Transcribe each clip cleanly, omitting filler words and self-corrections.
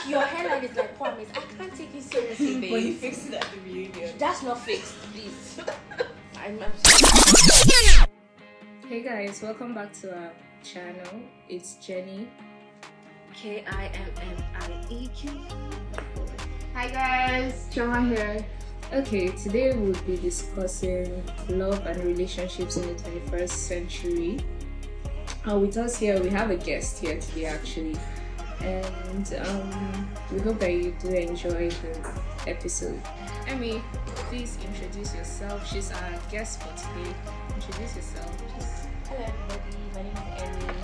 your hairline is like promise. I can't take it seriously, babe. But you fixed it at the reunion. That's not fixed, please. I'm sorry. Hey guys, welcome back to our channel. It's Jenny. KIMMIEQ. Hi guys, Choma here. Okay, today we'll be discussing love and relationships in the 21st century. With us here, we have a guest here today actually. And we hope that you do enjoy the episode. Emmy, please introduce yourself. She's our guest for today. Introduce yourself. Hello everybody, my name is Emmy.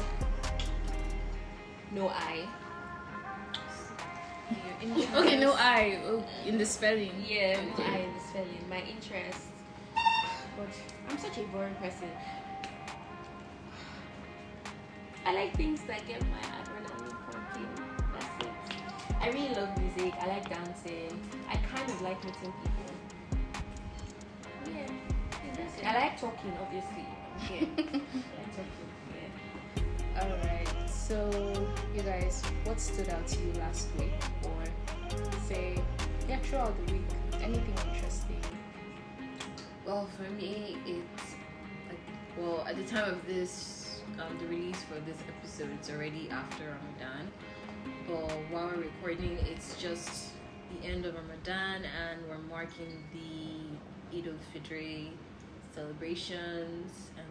No I. Okay, no I. Oh, in the spelling. Yeah, no I in the spelling. My interest. But I'm such a boring person. I like things that get my adrenaline pumping. That's it. I really love music. I like dancing. I kind of like meeting people. Yeah, that's it. I like talking, obviously. Yeah. I like talking. Yeah. Alright, so you guys, what stood out to you last week? Or say, throughout the week, anything interesting? Well, for me, it's like, at the time of this, the release for this episode, it's already after Ramadan. But while we're recording, it's just the end of Ramadan, and we're marking the Eid al-Fitr celebrations, and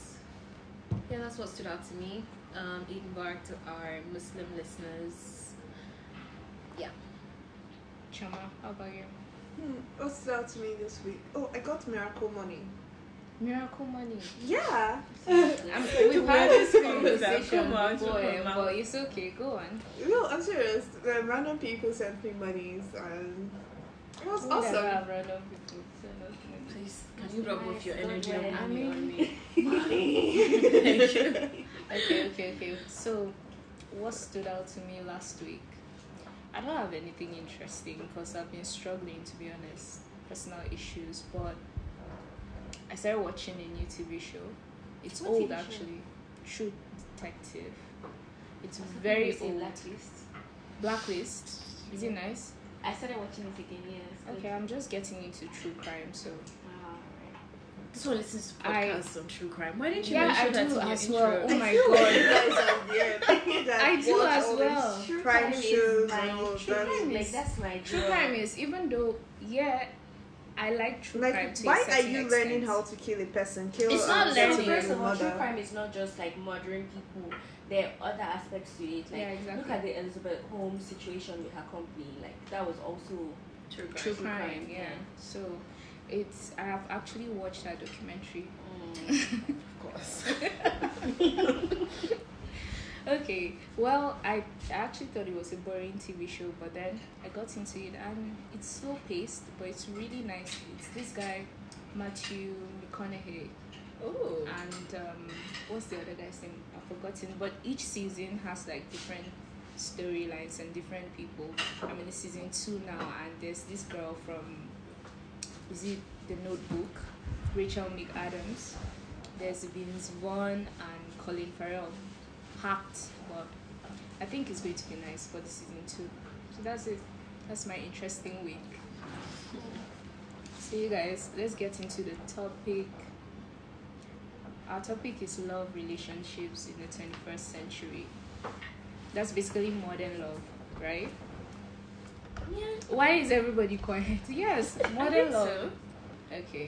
that's what stood out to me. Eid Mubarak to our Muslim listeners. Yeah. Chama, how about you? What stood out to me this week? Oh, I got miracle money. Miracle money. Yeah. We've had this conversation Come on, before, come on. but it's okay. Go on. No, I'm serious. Random people sent me monies and it was We never awesome. have random people send us money. Please, can you rub off your energy I on mean- me? Thank you. Okay. So, what stood out to me last week? I don't have anything interesting because I've been struggling, to be honest. Personal issues, but I started watching a new TV show. It's What old TV show? actually. True Detective. It's very old. Blacklist. Blacklist. Is it nice? I started watching it again, yes. Okay, I'm just getting into true crime, so This one listens to I- podcasts on true crime. Why didn't you yeah, I mention that do in your as intro? well. Oh my I feel like god. you guys are weird. I do Watch as all well. these crime shows my and all true that. crime is- like that's my True job. crime is, even though, I like true crime Like, to a why are certain you extent. learning how to kill a person? Kill It's not and learning. settle First your of all, true mother. crime is not just like murdering people. There are other aspects to it. Like Yeah, exactly. look at the Elizabeth Holmes situation with her company. Like that was also True crime. True True crime, crime, yeah. yeah. So, I have actually watched that documentary. Of course. Okay, well, I actually thought it was a boring TV show, but then I got into it and it's slow paced, but it's really nice. It's this guy, Matthew McConaughey, Oh. and what's the other guy's name? I've forgotten. But each season has like different storylines and different people. I'm in season 2 now, and there's this girl from, is it The Notebook? Rachel McAdams. There's Vince Vaughn and Colin Farrell. Packed, but I think it's going to be nice for the season 2. So that's it. That's my interesting week. So you guys, let's get into the topic. Our topic is love relationships in the 21st century. That's basically modern love, right? yeah. Why is everybody quiet? Yes, modern love. So. Okay.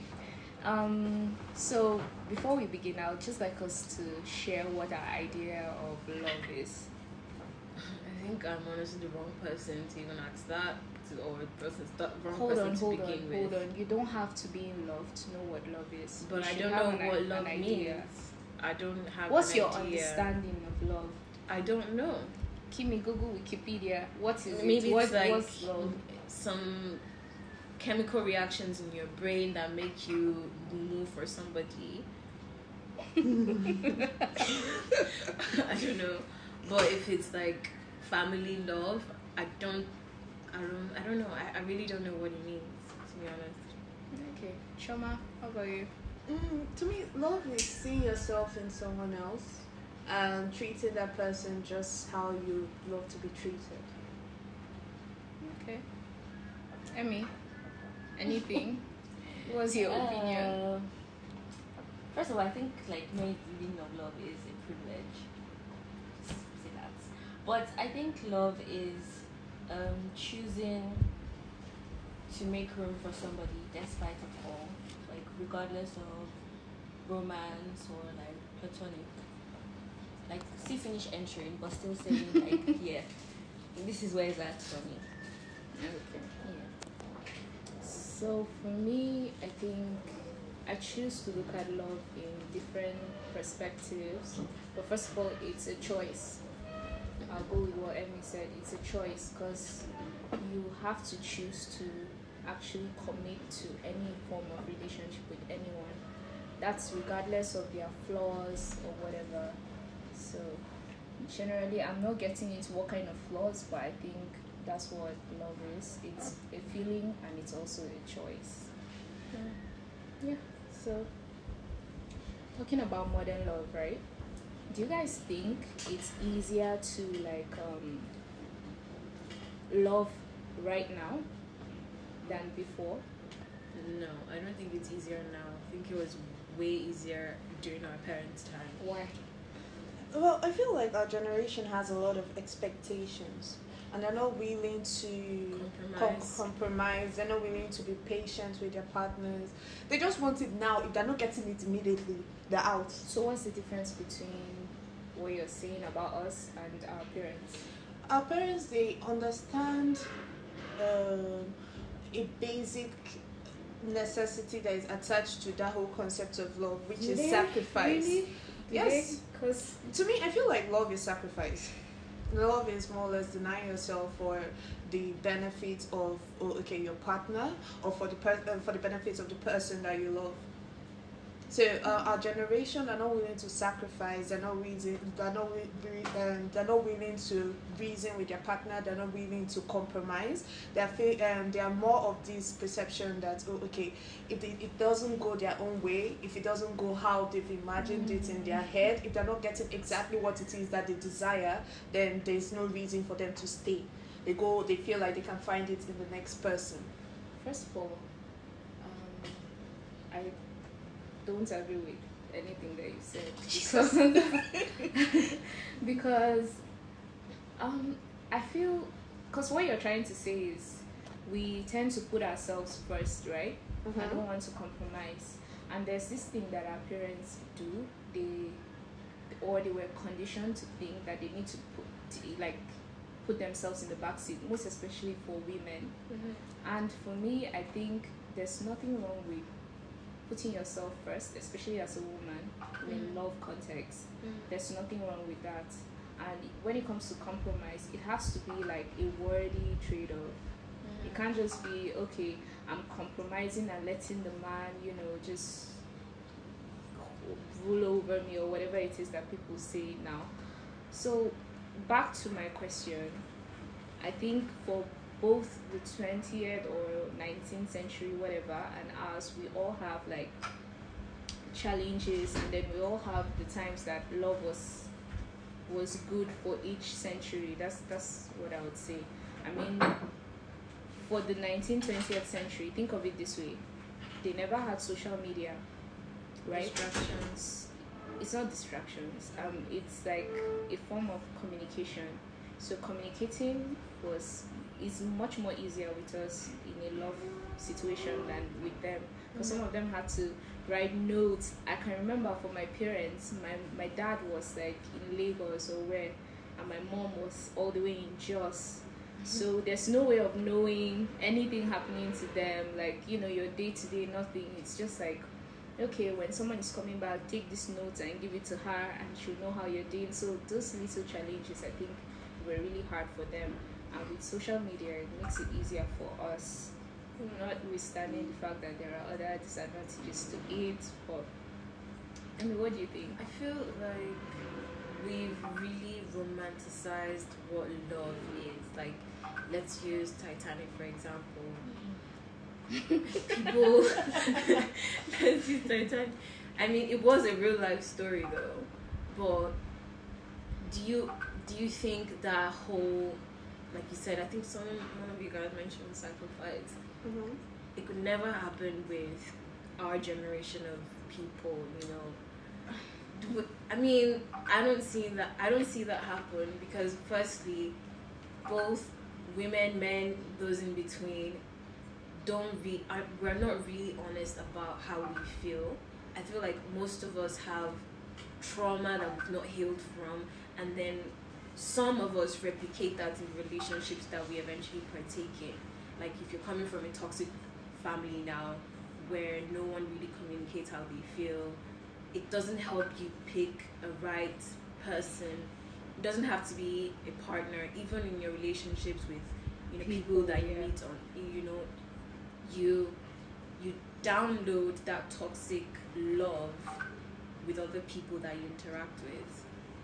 So before we begin, I would just like us to share what our idea of love is. I think I'm honestly the wrong person to even ask that. Or the wrong Hold person on, to begin with. hold on. You don't have to be in love to know what love is. But You I should don't have know what an love idea. means. I don't have What's an your idea. understanding of love? I don't know. Kimi, Google, Wikipedia. What is Maybe it? it's like What's love? some chemical reactions in your brain that make you move for somebody. I don't know. But if it's like family love, I don't know. I really don't know what it means, to be honest. Okay. Shoma, how about you? To me, love is seeing yourself in someone else and treating that person just how you love to be treated. Okay. Emmy, anything? What's your opinion? First of all, I think like knowing the meaning of love is a privilege. Just say that. But I think love is choosing to make room for somebody despite of all, like regardless of romance or like platonic. Like still finish entering, but still saying like, yeah, this is where it's at for me. Okay. Yeah. So for me, I think I choose to look at love in different perspectives. But first of all, it's a choice. I'll go with what Emmy said. It's a choice because you have to choose to actually commit to any form of relationship with anyone. That's regardless of their flaws or whatever. So generally, I'm not getting into what kind of flaws, but I think that's what love is. It's a feeling and it's also a choice. Yeah. So talking about modern love, right? Do you guys think it's easier to like love right now than before? No, I don't think it's easier now. I think it was way easier during our parents' time. Why? Well, I feel like our generation has a lot of expectations, and they're not willing to compromise. They're not willing to be patient with their partners. They just want it now. If they're not getting it immediately, they're out. So what's the difference between what you're saying about us and our parents? Our parents, they understand a basic necessity that is attached to that whole concept of love, which is sacrifice. Really? Yes. Because To me, I feel like love is sacrifice. Love is more or less denying yourself for the benefits of your partner, or for the benefits of the person that you love. So our generation are not willing to sacrifice. They're not willing. They're not willing to reason with their partner. They're not willing to compromise. They are more of this perception that if it doesn't go their own way, if it doesn't go how they've imagined it in their head, if they're not getting exactly what it is that they desire, then there's no reason for them to stay. They feel like they can find it in the next person. first of all, I don't agree with anything that you said because I feel because what you're trying to say is we tend to put ourselves first, right? I don't want to compromise, and there's this thing that our parents do. They were conditioned to think that they need to put themselves in the backseat, most especially for women. And for me, I think there's nothing wrong with putting yourself first, especially as a woman in love context. There's nothing wrong with that. And when it comes to compromise, it has to be like a worthy trade-off. It can't just be okay, I'm compromising and letting the man, just rule over me or whatever it is that people say now. So back to my question, I think for both the 20th or 19th century, whatever, and us, we all have like challenges, and then we all have the times that love was good for each century. That's what I would say. I mean, for the 19th, 20th century, think of it this way: they never had social media, right? Distractions. It's not distractions. It's like a form of communication. So communicating is much more easier with us in a love situation than with them, because some of them had to write notes. I can remember for my parents, my dad was like in Lagos or where, and my mom was all the way in Jos. So there's no way of knowing anything happening to them, like your day-to-day, nothing. It's just like, okay, when someone is coming back, take this note and give it to her, and she'll know how you're doing. So those little challenges, I think, were really hard for them. And with social media, it makes it easier for us, notwithstanding the fact that there are other disadvantages to it. But I mean, what do you think? I feel like we've really romanticized what love is. Like, let's use Titanic for example. People, let's use Titanic. I mean, it was a real life story though. But do you think that whole like you said, I think one of you guys mentioned sacrifice. Mm-hmm. It could never happen with our generation of people, you know. I mean, I don't see that happen because firstly, both women, men, those in between, we're not really honest about how we feel. I feel like most of us have trauma that we've not healed from, and then some of us replicate that in relationships that we eventually partake in. Like if you're coming from a toxic family now where no one really communicates how they feel, it doesn't help you pick a right person. It doesn't have to be a partner, even in your relationships with, you know, people that you meet on, you know, you download that toxic love with other people that you interact with.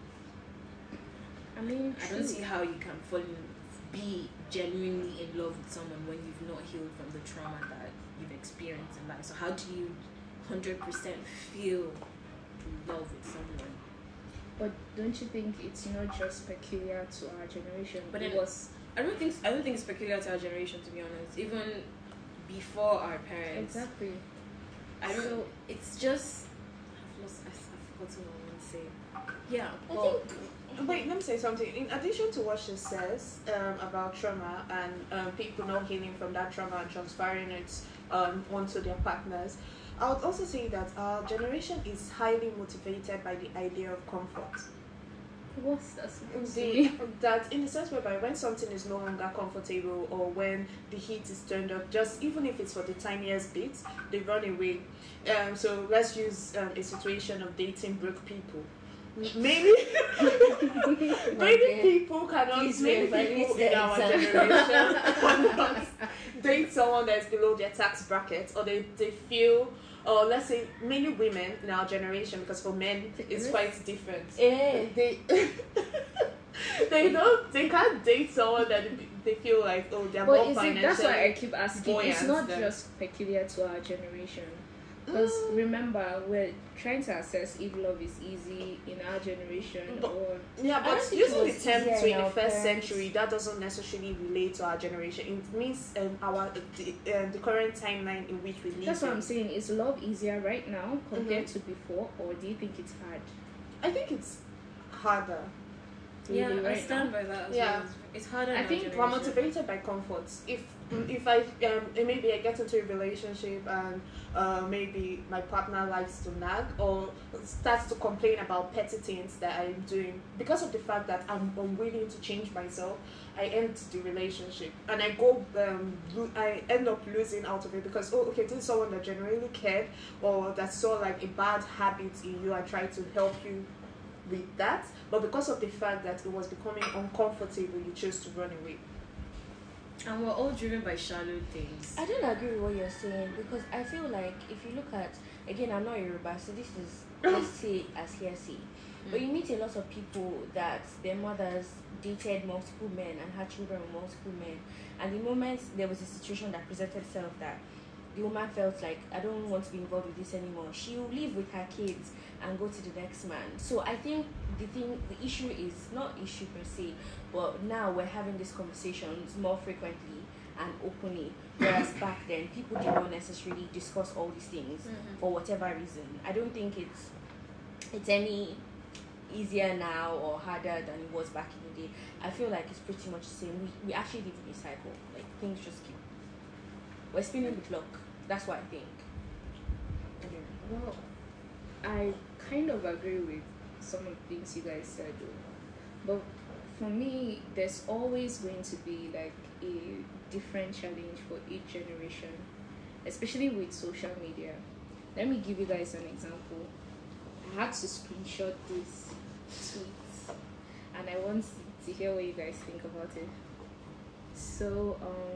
I mean, I don't see how you can be genuinely in love with someone when you've not healed from the trauma that you've experienced in life. So how do you 100% feel love with someone? But don't you think it's not just peculiar to our generation? But it then, was I don't think it's peculiar to our generation, to be honest. Even before our parents. exactly. It's just I've forgotten what I want to say. Yeah, Wait, let me say something. In addition to what she says about trauma and people not healing from that trauma and transferring it onto their partners, I would also say that our generation is highly motivated by the idea of comfort. What's that supposed to mean? That in the sense whereby when something is no longer comfortable or when the heat is turned up, just even if it's for the tiniest bit, they run away. So let's use a situation of dating broke people. Maybe people cannot, maybe people in our generation cannot date someone that's below their tax bracket, or they feel, or let's say many women in our generation, because for men it's quite different. They can't date someone that they feel like, oh, they're more financially. That's why I keep asking. It's not than just peculiar to our generation. Because remember, we're trying to assess if love is easy in our generation But think using it the was term easier in our 21st century, that doesn't necessarily relate to our generation. It means the current timeline in which we live. That's what I'm saying. Is love easier right now compared to before, or do you think it's hard? I think it's harder. yeah, Really, I right stand by that as Yeah. well. It's harder. I in think our We're generation. motivated by comfort. If I maybe I get into a relationship and maybe my partner likes to nag or starts to complain about petty things that I'm doing, because of the fact that I'm unwilling to change myself, I end the relationship and I end up losing out of it because this is someone that genuinely cared or that saw like a bad habit in you and tried to help you with that, but because of the fact that it was becoming uncomfortable, you chose to run away. And we're all driven by shallow things. I don't agree with what you're saying because I feel like if you look at, again, I'm not Yoruba, so this is, let's say as hearsay, but you meet a lot of people that their mothers dated multiple men and had children with multiple men, and the moment there was a situation that presented itself that the woman felt like, I don't want to be involved with this anymore, she'll leave with her kids and go to the next man. So I think the issue is not issue per se, but now we're having these conversations more frequently and openly, whereas back then people did not necessarily discuss all these things for whatever reason. I don't think it's any easier now or harder than it was back in the day. I feel like it's pretty much the same. We actually live in a cycle. Like things just keep, we're spinning the clock. That's what I think. Well, I kind of agree with some of the things you guys said, but for me, there's always going to be like a different challenge for each generation, especially with social media. Let me give you guys an example. I had to screenshot this tweet, and I want to hear what you guys think about it. So,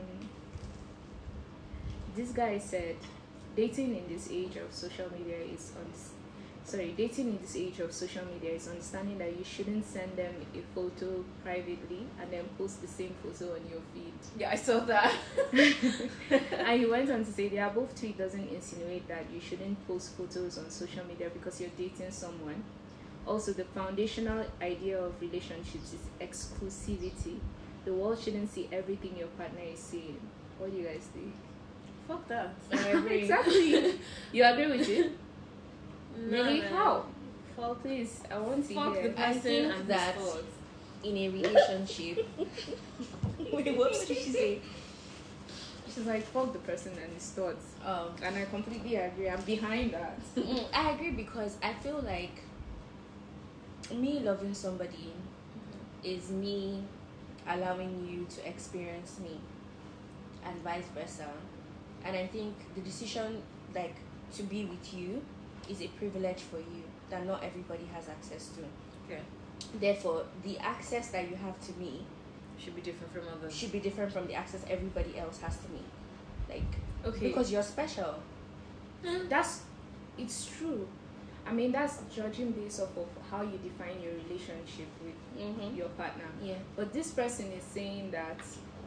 this guy said, dating in this age of social media is understanding that you shouldn't send them a photo privately and then post the same photo on your feed. Yeah, I saw that. And he went on to say the above tweet doesn't insinuate that you shouldn't post photos on social media because you're dating someone. Also, the foundational idea of relationships is exclusivity, the world shouldn't see everything your partner is seeing. What do you guys think? Fuck that. I agree. Exactly. You agree with it? No, Really? man. How? Please, I want to Fuck hear. the person think and that- his thoughts. In a relationship. Wait, what did she say? She's like, fuck the person and his thoughts. Um, And I completely agree. I'm behind that. I agree because I feel like me loving somebody is me allowing you to experience me and vice versa. And I think the decision like to be with you is a privilege for you that not everybody has access to. Okay. Therefore, the access that you have to me Should be different from others. should be different from the access everybody else has to me. Like, Okay. because you're special. It's true. I mean, that's judging based off of how you define your relationship with Mm-hmm. your partner. Yeah. But this person is saying that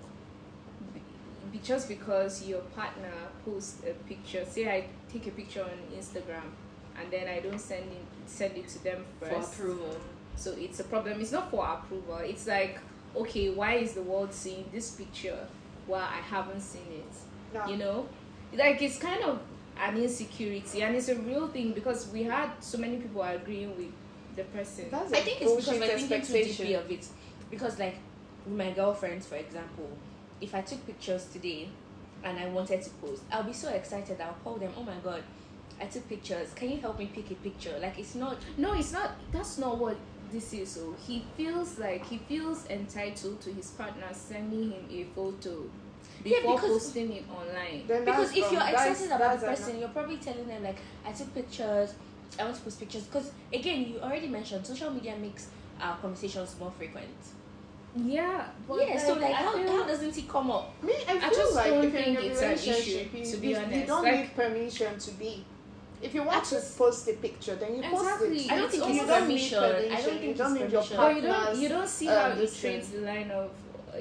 just because your partner posts a picture, say I take a picture on Instagram and then I don't send it to them For first. approval. So it's a problem. It's not for approval. It's like, okay, why is the world seeing this picture while I haven't seen it? No. You know, like it's kind of an insecurity, and it's a real thing because we had so many people agreeing with the person. That's I think it's because bullshit we're thinking too expectation. deeply of it. Because, like, with my girlfriends, for example, if I took pictures today and I wanted to post, I'll be so excited. I'll call them, oh my god, I took pictures. Can you help me pick a picture? Like, it's not. No, it's not. That's not what this is. So he feels entitled to his partner sending him a photo before because- posting it online. Then Because that's if you're wrong. excited about the that's person, you're probably telling them, like, I took pictures, I want to post pictures. Because, again, you already mentioned social media makes our conversations more frequent. Yeah, but Yeah, so, like, I how feel- doesn't it come up? Me, I feel just like don't if you're in think a it's an relationship, issue, you, to be you honest. don't Like- need permission to be. If you want I to just- post a picture, then you post Exactly. it. I don't think You it's don't need permission. I don't permission. think You it's don't need your permission. But partner. you don't see how it listen. trades the line of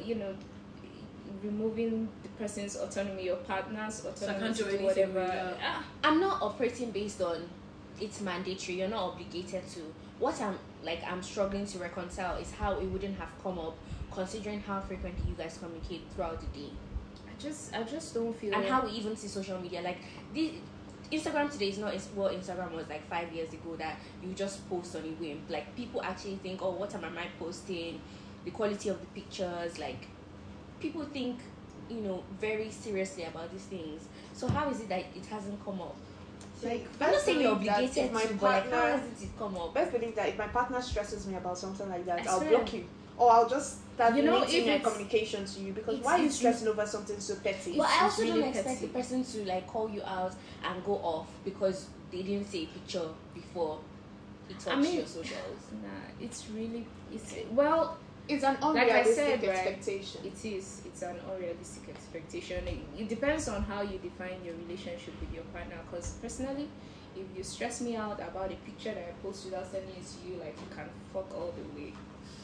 removing the person's autonomy, your partner's So I autonomy can't to do do anything whatever. without- I'm not operating based on it's mandatory. You're not obligated to. What I'm struggling to reconcile is how it wouldn't have come up, considering how frequently you guys communicate throughout the day, I just don't feel and how we even see social media. Like the Instagram today is not what Instagram was like 5 years ago. That you just post on a whim. Like people actually think, oh, what am I posting? The quality of the pictures, like people think, very seriously about these things. So how is it that it hasn't come up? Like, I'm not best saying you're believe that obligated if my to, but like, how partner- hasn't it come up? Best believe that if my partner stresses me about something like that, I I'll swear. block you. Or I'll just start You know, limiting if my it's- communication to you, because it's- why are you it's- stressing over something so petty? But I It's also really don't expect petty. the person to like call you out and go off because they didn't see a picture before he touched mean- your socials. Nah, it's It's an Like I unrealistic said, right, expectation. it's an unrealistic expectation. It depends on how you define your relationship with your partner. Because personally, if you stress me out about a picture that I post without sending it to you, like you can fuck all the way.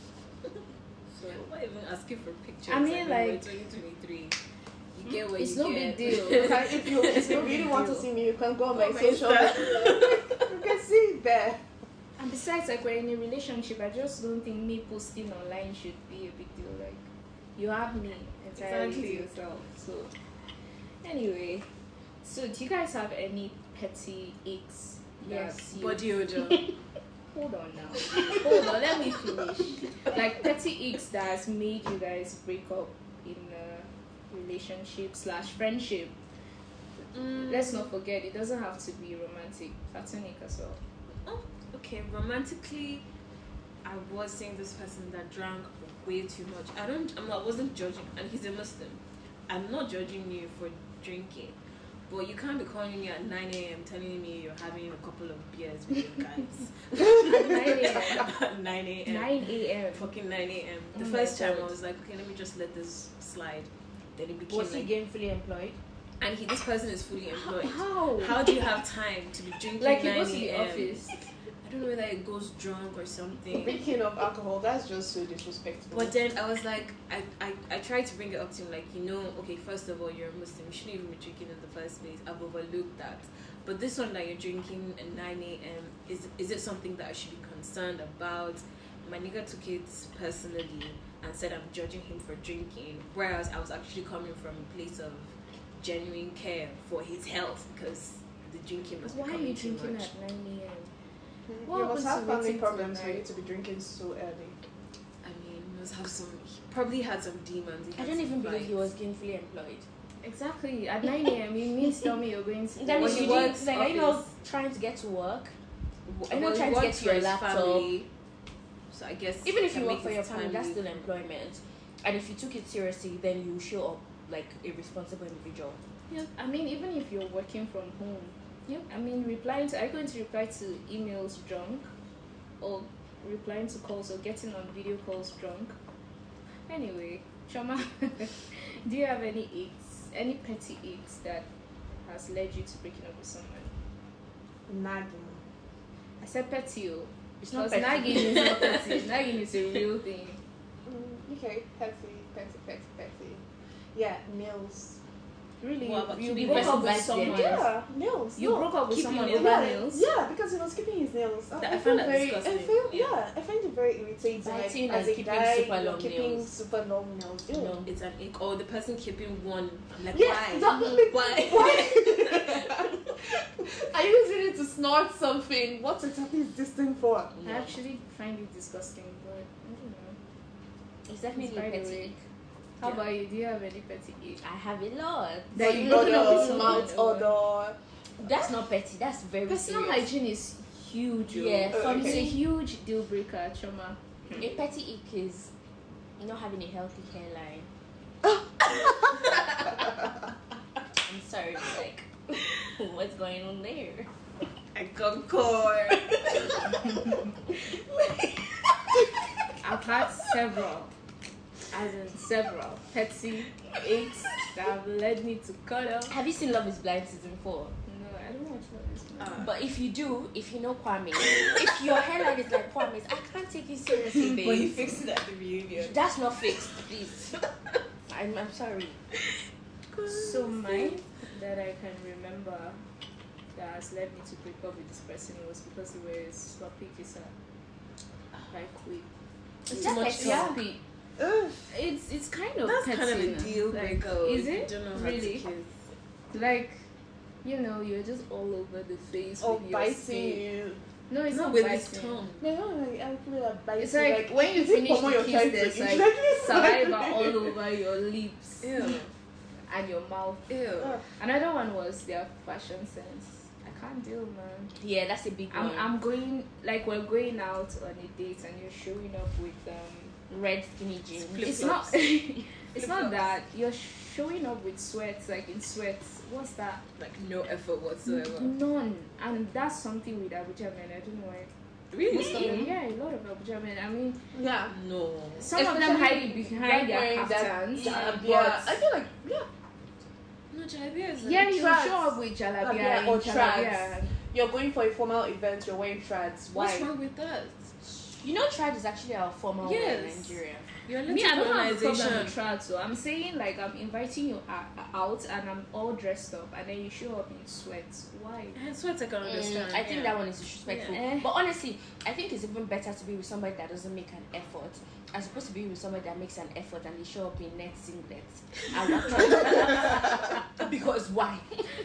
So Why even asking for pictures? I mean, we're like- 2023. You get what it's you no get. big deal. Like, if you really want to deal. see me, you can go on my my social. You can see it there. And besides, like we're in a relationship, I just don't think me posting online should be a big deal. Like you have me entirely Exactly. to yourself. So anyway, so do you guys have any petty aches? Yes. Body odor. Hold on now. Hold on, let me finish. Like petty aches that has made you guys break up in a relationship / friendship. Let's not forget, it doesn't have to be romantic, platonic as well. Okay, romantically, I was seeing this person that drank way too much. I wasn't judging, and he's a Muslim. I'm not judging you for drinking, but you can't be calling me at 9 a.m. telling me you're having a couple of beers with your guys. At 9 a.m. At 9 a.m. 9 a.m. Fucking 9 a.m. The Oh first my time God. I was like, okay, let me just let this slide. Then it became Was he like, gainfully employed? and this person is fully employed. How? How do you have time to be drinking Like he 9 goes to the a.m.? office. I don't know whether it goes drunk or something. Speaking of alcohol, that's just so disrespectful. But then I was like, I tried to bring it up to him, like, okay, first of all, you're a Muslim. You shouldn't even be drinking in the first place. I've overlooked that. But this one that you're drinking at 9 a.m., is it something that I should be concerned about? My nigga took it personally and said I'm judging him for drinking, whereas I was actually coming from a place of genuine care for his health because the drinking was Why are becoming you too drinking much. at 9 a.m.? You What must happens have to family waiting till problems for you night? to be drinking so early. I mean, he must have some. He probably had some demons. He I had don't some even believe he fights. was gainfully employed. Exactly. At 9 a.m. you mean tell me you're going to That Well, means he you works didn't, like, are you not office. trying to get to work? Well, I know he trying to get works to for your his laptop. family, so I guess Even if can you work make for his your family, that's time still employment. And if you took it seriously, then you show up like a responsible individual. Yeah, I mean, even if you're working from home, yeah, I mean, are you going to reply to emails drunk, or replying to calls, or getting on video calls drunk? Anyway, Choma, do you have any aches, any petty aches that has led you to breaking up with someone? Nagging. I said petty, It's not because petty. nagging is not petty. Nagging is a real thing. Okay, petty. Yeah, nails. Really, What about you keeping broke up with person someone. back Yeah, nails. You no. broke up with keeping someone nails. over Yeah, nails. yeah, because he was keeping his nails. I feel find that very, disgusting. I find it very irritating. Biting as and a keeping guy, super you're long keeping nails. super long nails. Ew. No. It's an ick. Or the person keeping one. I'm like, Yeah, why? exactly. Why? Are you using it to snort something? What exactly is this thing for? I actually find it disgusting, but I don't know. It's definitely By a the petty. way, how Yeah. about you? Do you have any petty ache? I have a lot. That you broken up with Odor, someone mouth over? odor. That's not petty. That's very Personal serious. hygiene is huge. Yeah, Oh, for okay. It's a me, huge deal breaker, Choma. a petty ick is not having a healthy hairline. I'm sorry, like, what's going on there? I concord. I've had several, petty aches that have led me to cut off. Have you seen Love Is Blind season 4? No, I don't watch this. But if you do, if you know Kwame, if your hairline is like Kwame's, I can't take it seriously, babe. But he fixed it at the reunion. That's not fixed, please. I'm sorry. So mine that I can remember that has led me to break up with this person was because they were sloppy kisser. Like quick. Is that much petty? Sloppy. Ugh. It's kind of That's petty kind of a now. deal Like, breaker. is if it? You don't know how Really? to kiss. Like, you're just all over the face Or with your biting spit. you. No, it's Not not with biting. his tongue. No, like, I feel like biting. It's like when you is it finish Pomo the you're kiss, trying to there's eat? like Like, saliva all over your lips Ew. and your mouth. Ew. Ugh. Another one was their fashion sense. I can't deal, man. Yeah, that's a big one. I'm going, like, we're going out on a date and you're showing up with Red skinny jeans. it's Flip-flops. not it's not Flip-flops. that you're showing up with sweats, like in sweats. What's that? Like no effort whatsoever. None. And that's something with Abuja men. I don't know why. Most of Really? them, yeah, a lot of Abuja men. I mean, Yeah. No. some of them hide it behind their wearing that- kaftans, Yeah, I but feel like, yeah. No, jalabia is yeah, you trads. show up with jalabia Jalabia or in jalabia. trads. You're going for a formal event, you're wearing trads. Why? What's wrong with that? You know, trad is actually our formal wear in Yes. Nigeria. You're a Me, little I don't have a problem colonization. with trad, so I'm saying like I'm inviting you out and I'm all dressed up and then you show up in sweats. Why? That's what I can understand. I think that one is disrespectful. Yeah. But honestly, I think it's even better to be with somebody that doesn't make an effort as opposed to be with somebody that makes an effort and they show up in net singlets. Because why?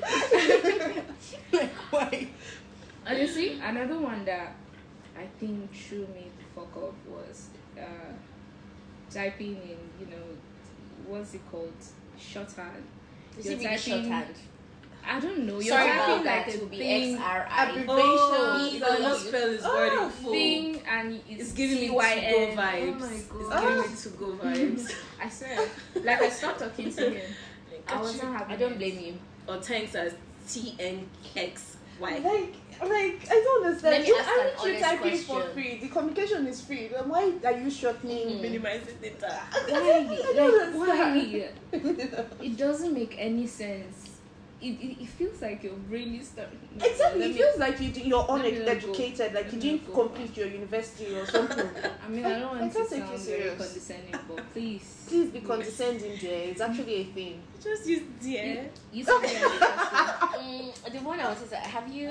Like, why? Honestly, another one that I think threw me the fuck up was typing in, what's it called? Shorthand. Is You're it really typing- shorthand? I don't know. You're Sorry typing about that. like It a will be thing, XRI. Oh, B- the last spell is already Oh, full. thing, and It's giving me TYN. to-go vibes. Oh my It's god! giving me to-go vibes. I swear, like I stopped talking to him. I was not happy. I don't blame you. Or tanks as TNXY. Like, I don't understand. Let me You ask an aren't you honest typing for question. free? The communication is free. Then why are you shortening? Minimizing data. Why? don't Like why? It doesn't make any sense. It feels like you're really starting. Exactly. Let It me- feels like you're let me not go. uneducated, like Let you me didn't not go. complete your university or something. I mean, I don't I want can't to take you sound very serious. condescending, but please. Please be condescending, dear. It's actually a thing. Just use dear. You said The one I was saying, have you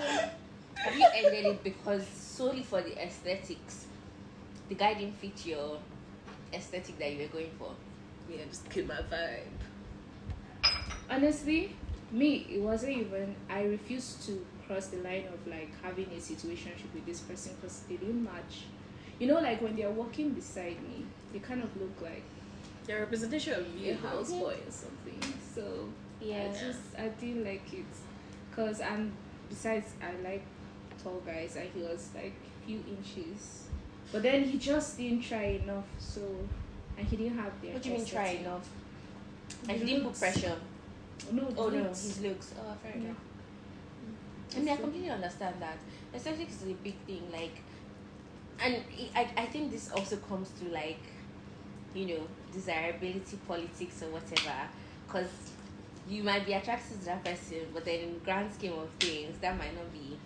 ended it because solely for the aesthetics? The guy didn't fit your aesthetic that you were going for? Yeah, just kill my vibe. Honestly, me, it wasn't even. I refused to cross the line of like having a situationship with this person because they didn't match. You know, like when they're walking beside me, they kind of look like The representation of a you. houseboy or something. So Yeah. I didn't like it, cause besides I like tall guys and he was like few inches, but then he just didn't try enough. So and he didn't have the. What do you mean try aesthetic. enough? The And he didn't put looks. pressure. No, the Oh no, looks. his looks. Oh, fair Yeah. enough. I mean, I completely understand that. Aesthetics is a big thing, like, and I think this also comes to like, desirability politics or whatever, because you might be attracted to that person, but then in the grand scheme of things, that might not be,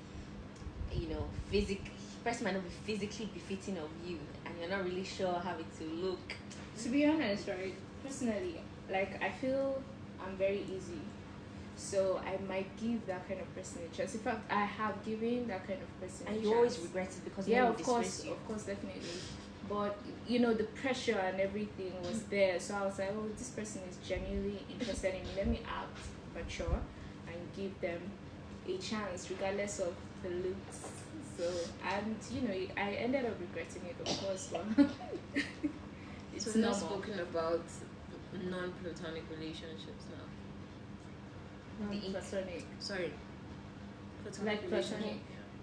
person might not be physically befitting of you, and you're not really sure how it will look. To be honest, right? Personally, like I feel I'm very easy, so I might give that kind of person a chance. In fact, I have given that kind of person a And chance. you always regret it because Yeah, no one of disgrace course, you. of course, definitely. But the pressure and everything was there, so I was like, oh, this person is genuinely interested in me. Let me act mature and give them a chance, regardless of the looks. So, and I ended up regretting it, of course, but it's So we've not normal. spoken about non-platonic relationships now. Platonic. Sorry. Like platonic.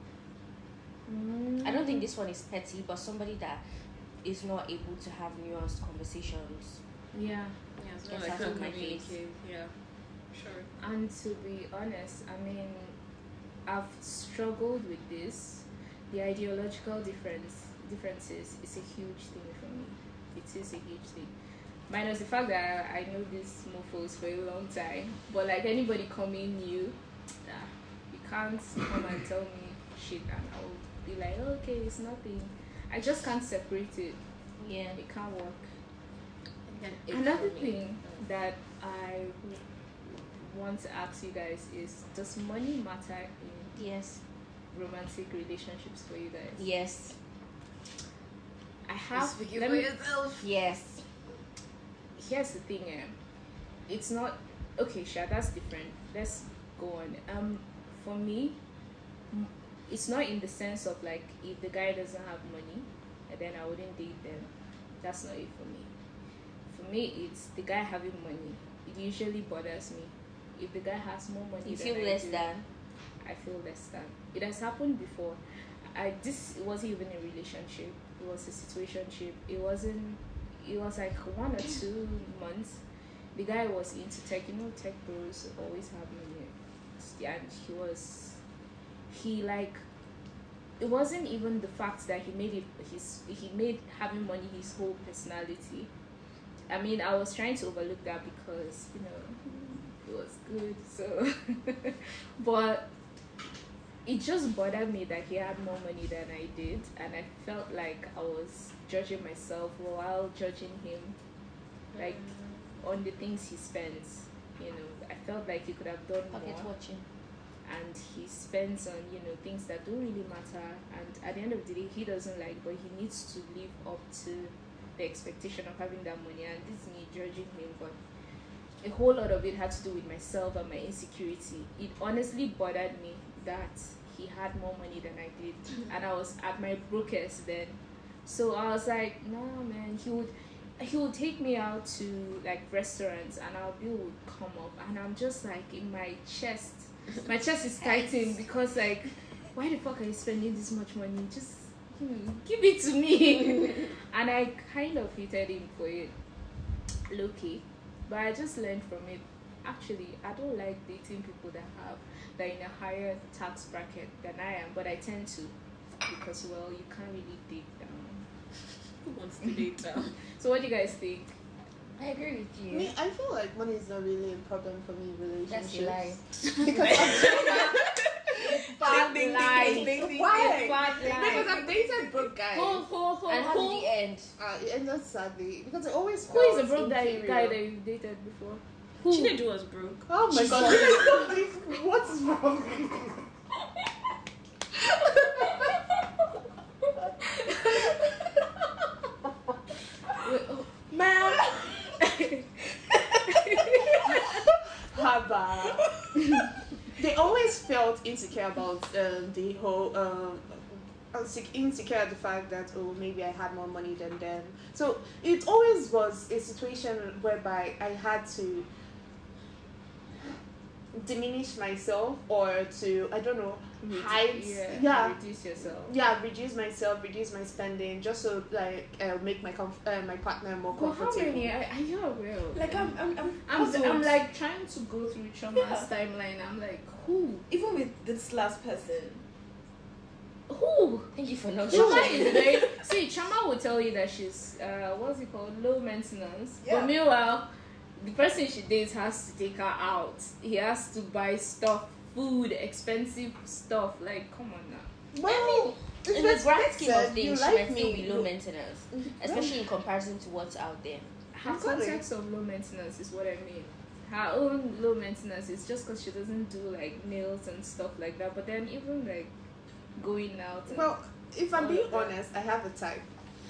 I don't think this one is petty, but somebody that is not able to have nuanced conversations. Yeah. Yeah, it's not Gets like out can't of my face. communicate. Yeah. Sure. And to be honest, I mean, I've struggled with this. The ideological differences is a huge thing for me. It is a huge thing. Minus the fact that I know these mofos for a long time, but like anybody coming new, you can't come and tell me shit, and I'll be like, oh, okay, it's nothing. I just can't separate it. Yeah. It can't work. And Another thing that I want to ask you guys is, does money matter in Yes. romantic relationships for you guys? Yes. I have. Speaking let for me- yourself. Yes. Here's the thing, it's not okay. Sure, that's different. Let's go on. For me, it's not in the sense of like if the guy doesn't have money, then I wouldn't date them. That's not it for me. For me, it's the guy having money. It usually bothers me. If the guy has more money, You than feel I less do, than. I feel less than. It has happened before. This wasn't even a relationship. It was a situationship. It was like 1 or 2 months. The guy was into tech. Tech bros always have money. And it wasn't even the fact that he made having money his whole personality. I mean, I was trying to overlook that because, it was good. So, but it just bothered me that he had more money than I did, and I felt like I was judging myself while judging him, like on the things he spends. I felt like he could have done Pocket more, watching. and he spends on things that don't really matter. And at the end of the day, he doesn't like, but he needs to live up to the expectation of having that money. And this is me judging him, but a whole lot of it had to do with myself and my insecurity. It honestly bothered me that he had more money than I did, and I was at my brokest then. So I was like, no man, he would take me out to like restaurants, and our bill would come up, and I'm just like in my chest is tightened because like, why the fuck are you spending this much money? Just give it to me. And I kind of hated him for it, low key, but I just learned from it. Actually, I don't like dating people that are in a higher tax bracket than I am, but I tend to, because well, you can't really date down. Who wants to date down? So what do you guys think? I agree with you. Me, I feel like money is not really a problem for me in That's relationships. a lie. Because Ding, ding, ding, ding, ding, Why? Fat lie. because I've dated broke guys. And how did it end? It ended sadly because I always Who is a felt broke guy inferior. that you've dated before? Chinedu was broke. Oh my god! What is wrong with you? Wait, they always felt insecure about the whole insecure at the fact that, oh, maybe I had more money than them. So it always was a situation whereby I had to diminish myself, or to, I don't know, hide, reduce yourself. reduce myself, reduce my spending, just so like make my my partner more But how comfortable. many are you aware of? Like I'm I'm like trying to go through Chama's timeline. I'm like, who? even with this last person. Who? Thank you for not Chama is very. See, Chama will tell you that she's what's it called, low maintenance. Yeah. But meanwhile, the person she dates has to take her out. He has to buy stuff, food, expensive stuff. Like, come on now. Well, in the grand scheme of you things, she like might still me, be low maintenance, especially in comparison to what's out there. Her Exactly. context of low maintenance is what I mean. Her own low maintenance is just because she doesn't do like nails and stuff like that. But then even like going out. And Well, if I'm all being of that. honest, I have a type,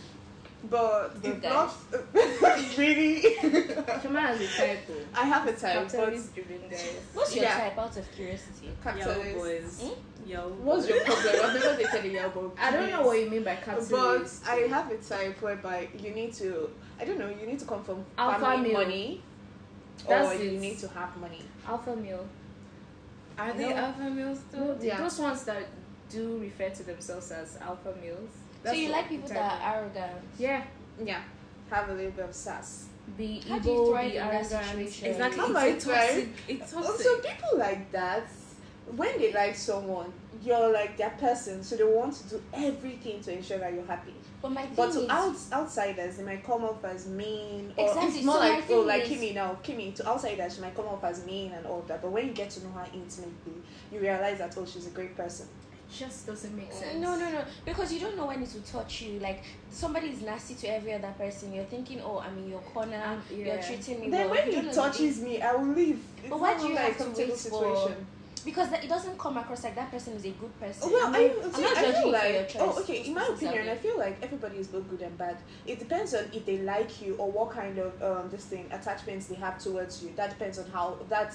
but Good the not really. Chama has a type of I have a type, but capitalist driven guys. What's your Yeah. type, out of curiosity? Yo, capitalist. boys. Yo. What's your problem? I've never dated a girl, but I don't know what you mean by But capitalist. I have a type whereby you need to, I don't know, you need to come from Alpha family male. money, That's or you it. need to have money. Alpha male. Are they No. alpha males though? Yeah. Those ones that do refer to themselves as alpha males. So you what like people the that type are arrogant? of- Yeah. Yeah, have a little bit of sass. Be How do you evil, thrive be in that arrogant. situation? Exactly. How It's do I toxic. It's toxic. Also, people like that, when they like someone, you're like their person, so they want to do everything to ensure that you're happy. But my thing But to is, outsiders, they might come off as mean. Or Exactly, it's more so my like, oh, thing like is- Kimmy now. Kimmy, to outsiders, she might come off as mean and all that. But when you get to know her intimately, you realize that, oh, she's a great person. Just doesn't make sense. no, because you don't know when it will touch you. Like somebody is nasty to every other person, you're thinking, oh, I'm in your corner, Yeah. you're treating me Then well. when You don't it know the touches me, I will leave. It's But why not do you like have to comfortable wait for- because it doesn't come across like that person is a good person. Well, I'm I not feel judging you for like, your choice. oh, okay. In my Those persons opinion, are I feel like everybody is both good and bad. It depends on if they like you or what kind of this thing attachments they have towards you. That depends on how that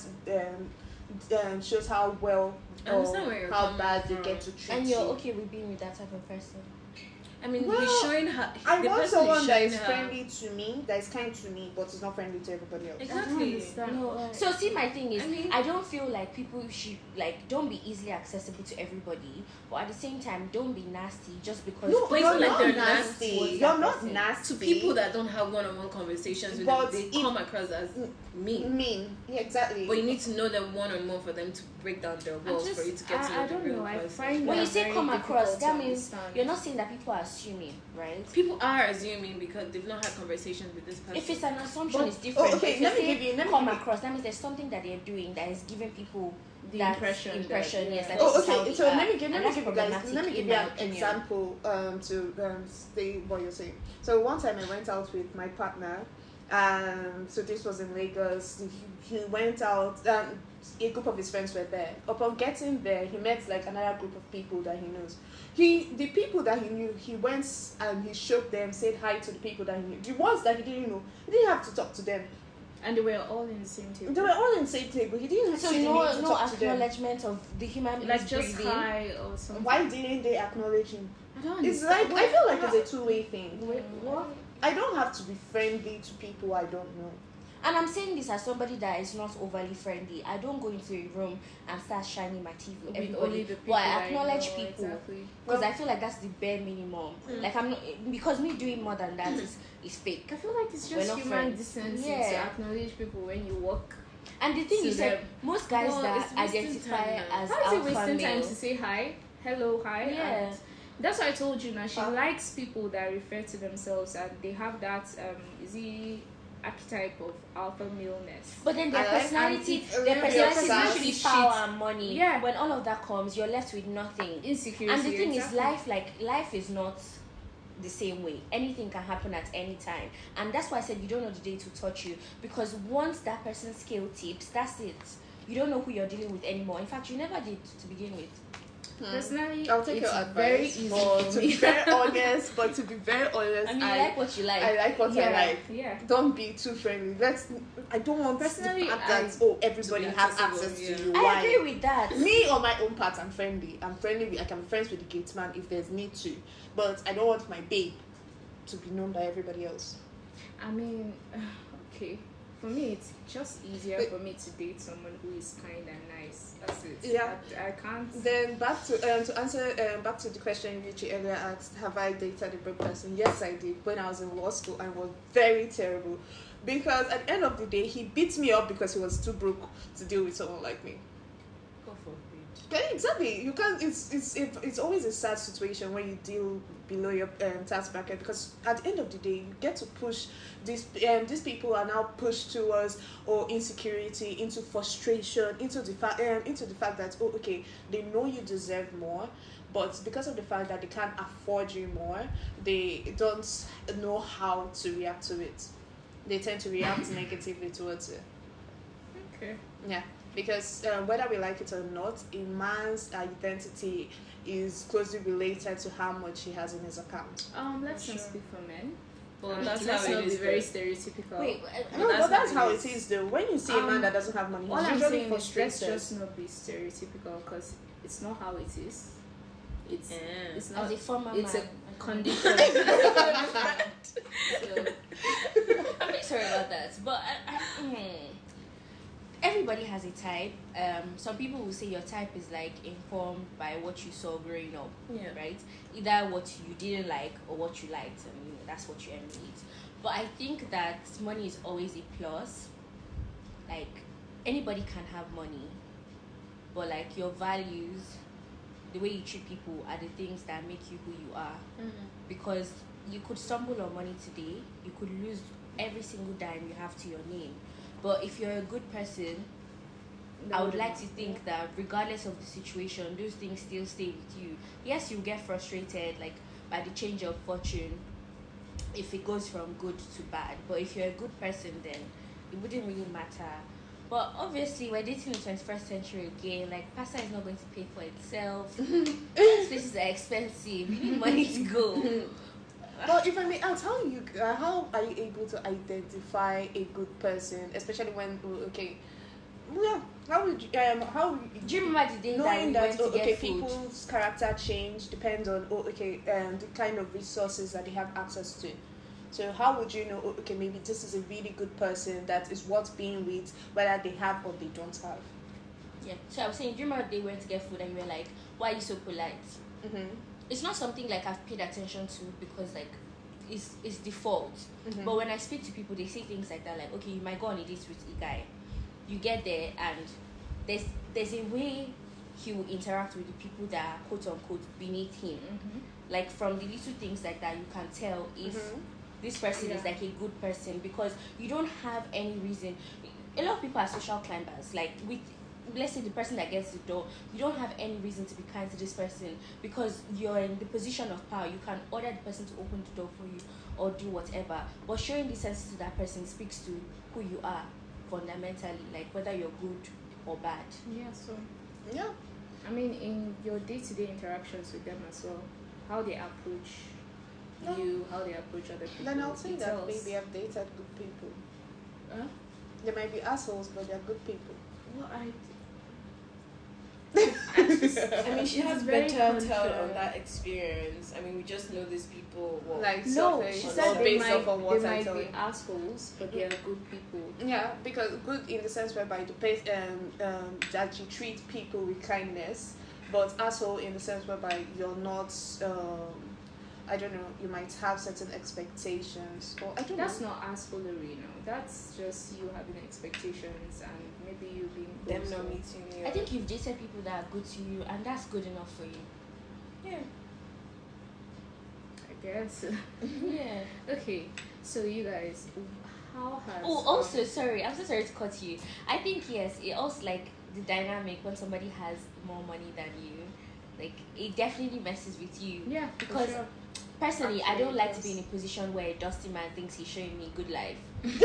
shows how well I understand where or you're how coming bad they from. get to treat and you're you. okay with being with that type of person. I mean, Well, he's showing her. I the want person someone that showing is her- friendly to me, that is kind to me, but is not friendly to everybody else. I don't Exactly. understand. No. So see, my thing is, I mean- I don't feel like people should like don't be easily accessible to everybody, but at the same time, don't be nasty just because. No, But it's you're not like not they're nasty. nasty towards You're that not person. nasty. To people that don't have one-on-one conversations with But them, they if- come across as mean. mean. Yeah, exactly. But you need to know them one-on-one for them to break down their walls for you to get to know I the don't real know. I person. find When you that say very come across, difficult that to means understand. you're not saying that people are assuming, right? People are assuming because they've not had conversations with this person. If it's an assumption, But- it's different. Oh, okay, If you're let me saying give you- let me come give you- across. That means there's something that they're doing that is giving people The that impression impression. that- Yes. yeah. That Oh, this is how okay. we So are. let me give And you that's guys. problematic Let me give in you my an opinion. example to stay what you're saying. So one time I went out with my partner. So this was in Lagos. He went out. A group of his friends were there. Upon getting there, he met like another group of people that he knows. The people that he knew, he went and he shook them, said hi to the people that he knew. The ones that he didn't know, he didn't have to talk to them. And they were all in the same table. They were all in the same table. He didn't So see the need no to no talk to them. acknowledgement of the human Like being's just breathing. hi or something. Why didn't they acknowledge him? I don't It's understand. like I feel like it's a two-way thing. Wait, what? I don't have to be friendly to people I don't know. And I'm saying this as somebody that is not overly friendly. I don't go into a room and start shining my teeth with With everybody. only the But people I I acknowledge know, people exactly. because Well- I feel like that's the bare minimum. Like I'm not because me doing more than that is fake. I feel like it's We're just not human friends. decency Yeah. to acknowledge people when you walk. And the thing To is that them. most guys Well, that it's wasting identify time now. as How is it alpha wasting time male, to say hi, hello, hi? Yeah. And that's why I told you now. She Uh, likes people that refer to themselves and they have that archetype of alpha maleness. but then their I like personality, anti- their maybe personality is your actually shit. power and money. Yeah. When all of that comes, you're left with nothing. Insecurity. And the thing exactly. is, life is not the same way. Anything can happen at any time, and that's why I said you don't know the day to touch you, because once that person's scale tips, that's it. You don't know who you're dealing with anymore. In fact, you never did to begin with. Personally, I'll take it's your very advice. easy But for to be me. very honest, I mean, you like what you like. I like what I like. Yeah. Don't be too friendly. I don't want Personally, the fact that everybody to be has accessible, access to yeah. you. I Why? agree with that. Me on my own part, I'm friendly. I can be friends with the gate man if there's need to. But I don't want my babe to be known by everybody else. I mean, okay. For me, it's just easier for me to date someone who is kind and nice. That's it. Yeah. I can't. Then back to answer back to the question Richie earlier asked, have I dated a broke person? Yes, I did when I was in law school and was very terrible. Because at the end of the day, he beat me up because he was too broke to deal with someone like me. God forbid. Yeah, exactly. You can't. It's always a sad situation when you deal below your tax bracket, because at the end of the day, you get to push these people are now pushed towards or insecurity, into frustration, into the fact that they know you deserve more, but because of the fact that they can't afford you more, they don't know how to react to it. They tend to react negatively towards it. Okay. Yeah, because whether we like it or not, a man's identity is closely related to how much he has in his account. Let's not Sure. speak for men. Well, And that's let's how not it be is. very But stereotypical. Wait, No, that's but that's how how it it is though. When you see a man that doesn't have money, all he's I'm usually saying is let's frustrated. just not be stereotypical, because it's not how it is. It's Yeah. it's not. as a former It's man, a condition. So, I'm really sorry about that, but everybody has a type. Some people will say your type is like informed by what you saw growing up, Yeah. right? Either what you didn't like or what you liked, and that's what you emulate. But I think that money is always a plus. Like, anybody can have money, but like your values, the way you treat people, are the things that make you who you are. Because you could stumble on money today, you could lose every single dime you have to your name, but if you're a good person, I would like to think that regardless of the situation, those things still stay with you. Yes, you get frustrated like by the change of fortune if it goes from good to bad, but if you're a good person, then it wouldn't really matter. But obviously, we're dating in the 21st century again. Like, pasta is not going to pay for itself. Places are expensive. You need money to go. But if I may ask, how are you able to identify a good person, especially when how Do you remember the day that knowing we that went to get food? people's character change depends on the kind of resources that they have access to. So how would you know maybe this is a really good person that is worth being with, whether they have or they don't have? Yeah. So I was saying, do you remember the day we went to get food and you were like, why are you so polite? Mm-hmm. It's not something like I've paid attention to because like it's default. Mm-hmm. But when I speak to people, they say things like that, like, okay, you might go on a date with a guy. You get there and there's a way he will interact with the people that are quote unquote beneath him. Like from the little things like that, you can tell if this person is like a good person, because you don't have any reason. A lot of people are social climbers. Like with, let's say, the person that gets the door, you don't have any reason to be kind to this person because you're in the position of power. You can order the person to open the door for you or do whatever. But showing decency to that person speaks to who you are fundamentally, like whether you're good or bad. Yeah. So Yeah. I mean, in your day-to-day interactions with them as well, how they approach you, how they approach other people. Then I'll say it that tells. maybe I've dated good people. Huh? They might be assholes, but they're good people. Well, I mean, she It's has very better tell contrary. on that experience. I mean, we just know these people. Well, Like No, surface, she or said they based off might, on what they I might tell be you. assholes, but they are good people. Yeah, because good in the sense whereby the place that you treat people with kindness, but asshole in the sense whereby you're not I don't know, you might have certain expectations, or I don't That's know. not assholery, no. That's just you having expectations and maybe you being them close not to- meeting you. I think you've dated people that are good to you, and that's good enough for you. Yeah. I guess. Yeah. Okay, so you guys, how has... Oh, also, sorry, I'm so sorry to cut you. I think, yes, it also, like, the dynamic when somebody has more money than you, like, it definitely messes with you. Yeah, for Because sure. personally, I Actually, don't like yes. to be in a position where a dusty man thinks he's showing me good life.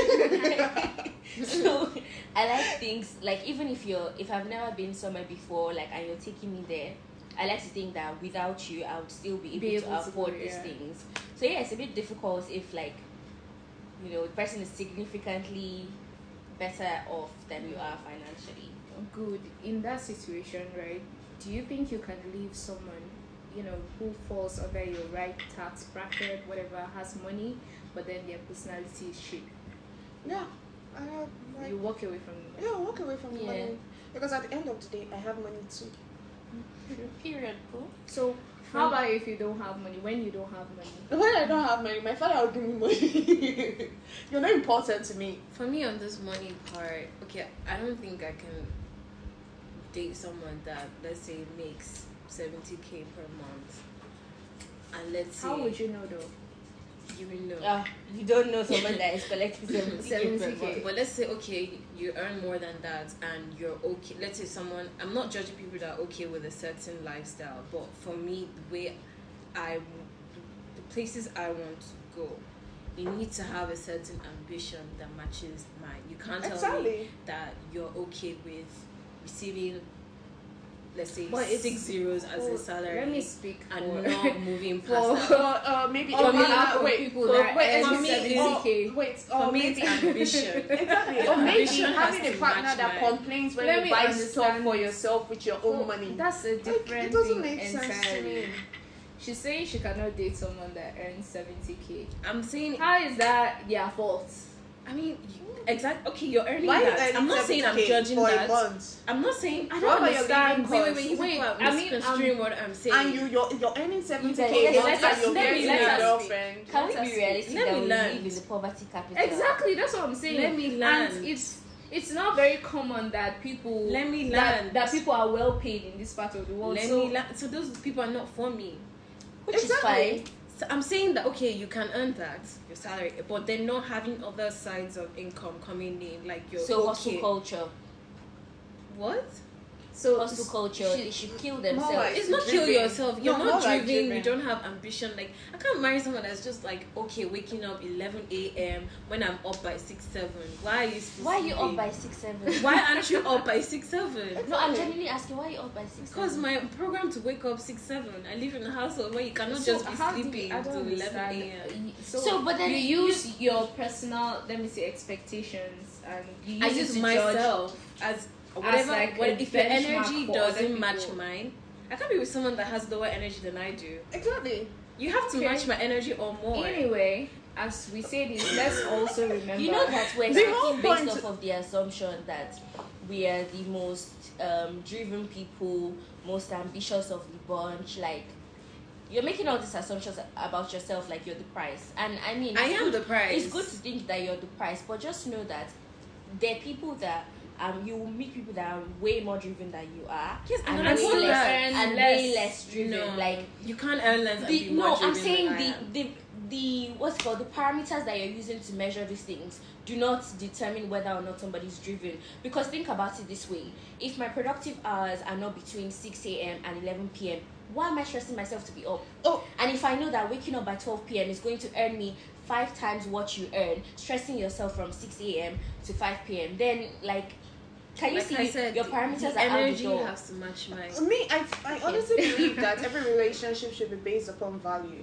So I like things like, even if I've never been somewhere before, like, and you're taking me there, I like to think that without you, I would still be able, Be able to to afford go, these yeah. things. So yeah, it's a bit difficult if like, you know, the person is significantly better off than you are financially. Good. In that situation, right? Do you think you can leave someone, you know, who falls under your right tax bracket, whatever, has money, but then their personality is shit? Yeah. I have like, You walk away from them. yeah, walk away from the Yeah. money. Because at the end of the day, I have money too. Period. Cool. So how about if you don't have money? When you don't have money? When I don't have money, my father will give me money. You're not important to me. For me, on this money part, okay, I don't think I can date someone that, let's say, makes 70K per month. And let's say, How would you know though? you will know. You don't know someone that is collecting 70K per 70K. month. But let's say, okay, you earn more than that and you're okay. Let's say someone, I'm not judging people that are okay with a certain lifestyle, but for me, the way the places I want to go, you need to have a certain ambition that matches mine. You can't tell me Exactly. that you're okay with receiving, let's say, But it's- 6 zeros as Oh, a salary Let me speak and for not moving for past that. Maybe on me, behalf of wait, people for- that wait, earn for me, 70K. For me, it's ambition. Exactly. Or maybe Ambition has having a to partner match that mine. complains when Let you me buy understand. stuff for yourself with your own money. That's a Like, different it doesn't thing make sense to entirely. me. She's saying she cannot date someone that earns 70K. I'm saying, How is that their fault? I mean, exactly. Okay, you're earning Why that. I'm not saying I'm judging for that. a month? I'm not saying. I What don't about your understand. living Wait, costs? you Wait, people are I mean, misconstruing what I'm saying. And you're earning 70K Okay, a month let's- and you're let me getting a learn. girlfriend. Can we Let us be speak. realistic Let that me we learn. live in the poverty capital? Exactly, that's what I'm saying. Let me learn. And it's not very common that people Let me that, learn. that people are well paid in this part of the world. Let so me learn. So those people are not for me. Which is Exactly. fine. So I'm saying that okay, you can earn that your salary, but then not having other sides of income coming in, like you're So okay. hustle culture. What? so Hustle culture. They should kill themselves. like- It's not kill driven. yourself. You're No, not more like driven. driven. You don't have ambition. Like I can't marry someone that's just like okay, waking up 11 a.m. when I'm up by 6-7. Why are you? Still Why are you up sleeping? by 6-7? Why aren't you up by 6-7? No, I'm genuinely asking why are you up by 6-7? Because my program to wake up 6-7. I live in a household where you cannot So just be how do you- sleeping I don't till 11 understand. a.m. So, but then you you- use your personal, let me say, expectations, and you use I it use to myself as whatever. like a If your benchmark energy for other doesn't match people. mine, I can't be with someone that has lower energy than I do. Exactly. You have to Okay. match my energy or more. Anyway, as we say this, let's also remember. You know that we're The whole speaking based point- off of the assumption that we are the most driven people, most ambitious of the bunch. Like, you're making all these assumptions about yourself, like you're the prize. And I mean, I it's am good- the prize. It's good to think that you're the prize, but just know that there are people that you will meet people that are way more driven than you are. Yes, and and I way want less, that. and way less driven. No, Like you can't earn less and be the more no, driven I'm saying than I am. the what's it called, the parameters that you're using to measure these things do not determine whether or not somebody's driven. Because think about it this way: if my productive hours are not between 6 a.m. and 11 p.m., why am I stressing myself to be up? Oh, And if I know that waking up by 12 p.m. is going to earn me 5 times what you earn, stressing yourself from 6 a.m. to 5 p.m., then like, can you Like see I said, your parameters the are out the energy door? has to match mine. me, I honestly believe that every relationship should be based upon value.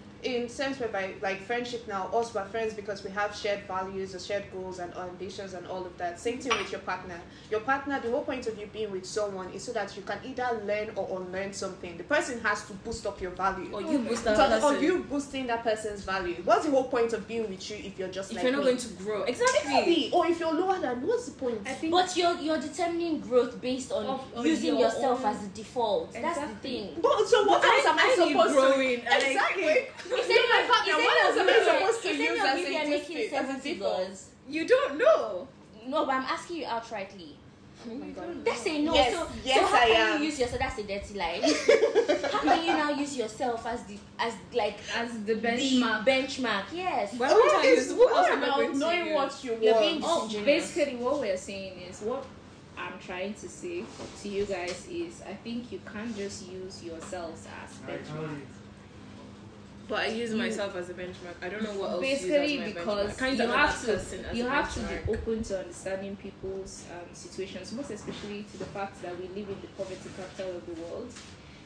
In sense whereby, like friendship now, us we're friends because we have shared values or shared goals and ambitions and all of that. Same thing with your partner. Your partner, the whole point of you being with someone is so that you can either learn or unlearn something. The person has to boost up your value. Or you boost that So- person. or you boosting that person's value. What's the whole point of being with you if you're just if like you're not me? going to grow. Exactly. Exactly. Or if you're lower than, what's the point? I think But you're determining growth based on Of using your yourself own- as the default. That's the Exactly. thing. But so what else am I I need supposed growing. to? I like- Exactly. Instead my partner, what else am I supposed to instead use of as Vivian a making default? As a default? $70, You don't know. no, but I'm asking you outrightly. Oh my god. That's a no. Yes, so yes, how I can am. you use yourself? That's a dirty lie. How can you now use yourself as the As the the benchmark. benchmark? Yes. Why What would I is use what else am I about going to knowing use? what you You're being want? disingenuous. Basically, what we're saying is what I'm trying to say to you guys is I think you can't just use yourselves as benchmark. But I use myself as a benchmark. I don't know what else Basically, to use as my because benchmark. I can't use you another have person to as you a have to benchmark. be open to understanding people's situations, most especially to the fact that we live in the poverty capital of the world.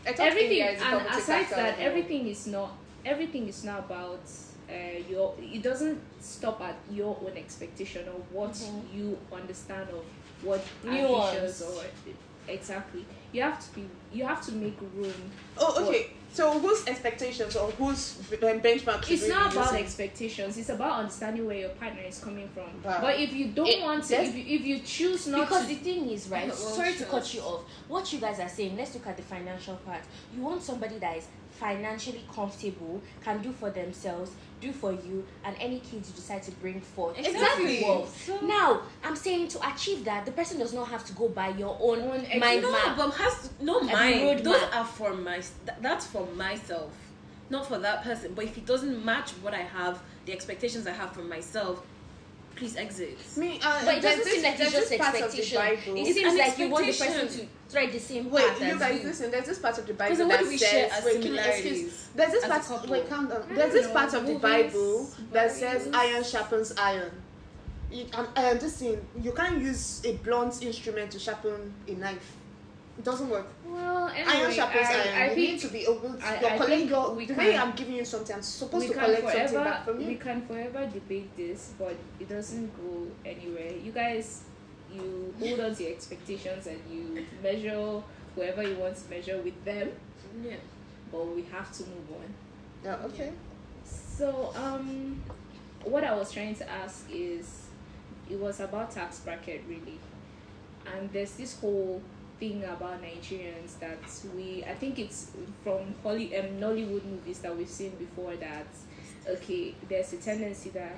I thought everything, India is a and poverty aside capital that, of the world. everything is not about your. It doesn't stop at your own expectation or what Mhm. you understand of what Nuance. ambitious or exactly. You have to make room. Oh, okay. So whose expectations or whose benchmark should It's we not be about using? expectations. It's about understanding where your partner is coming from. Wow. But if you don't want to, that's- if you choose not Because to, the thing is, right? Well, Sorry to sure. cut you off. What you guys are saying, let's look at the financial part. You want somebody that is financially comfortable, can do for themselves, do for you, and any kids you decide to bring forth. Exactly. Well, So- now, I'm saying to achieve that, the person does not have to go by your own Own mind No, map. but no Every mine. Those roadmap. are for that's for myself, not for that person. But if it doesn't match what I have, the expectations I have for myself, please exit. Me, But it doesn't seem like it's there's just this part of the expectation. Bible. It It's seems an like you want the expectation. person to tread the same Wait, path you as guys, you. listen. There's this part of the Bible Because what that do we says, share as wait, can you excuse? similarities There's this as a part. couple? Wait, calm down. I There's don't this know, part of the movies, Bible that says, values. "Iron sharpens iron." This thing, you can't use a blunt instrument to sharpen a knife. It doesn't work. well, anyway, Iron sharpens iron. I You think need to be able to. I You're think collect we the can- way I'm giving you something, I'm supposed we to can collect something back forever from we you. can forever debate this, but it doesn't go anywhere. You guys, you hold on to your expectations and you measure whoever you want to measure with them, Yeah. but we have to move on. Yeah. Okay. So what I was trying to ask is, it was about tax bracket really, and there's this whole thing about Nigerians that I think it's from Nollywood movies that we've seen before, that okay, there's a tendency that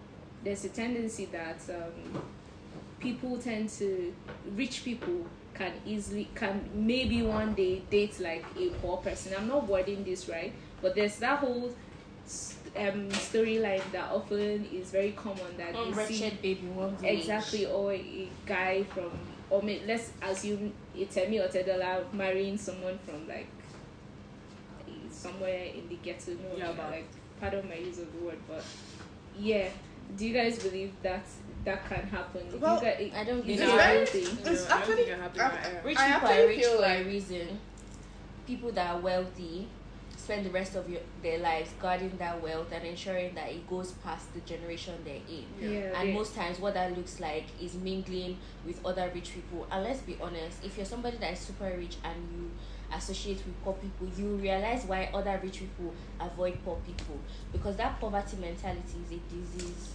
people tend to, rich people can maybe one day date like a poor person. I'm not wording this right, but there's that whole storyline that often is very common, that you see Wretched baby won't village. exactly, or a guy from, let's assume Itemi or Tedola marrying someone from like somewhere in the ghetto. No, Yeah, but- like, pardon my use of the word, but yeah. Do you guys believe that can happen? Well, I don't Is believe it It's a very. real thing? It's No, I don't actually. think you're happy right here. Rich I people are actually rich feel for like- a reason. People that are wealthy spend the rest of their lives guarding that wealth and ensuring that it goes past the generation they're in. Yeah, And most times what that looks like is mingling with other rich people. And let's be honest, if you're somebody that is super rich and you associate with poor people, you realize why other rich people avoid poor people, because that poverty mentality is a disease.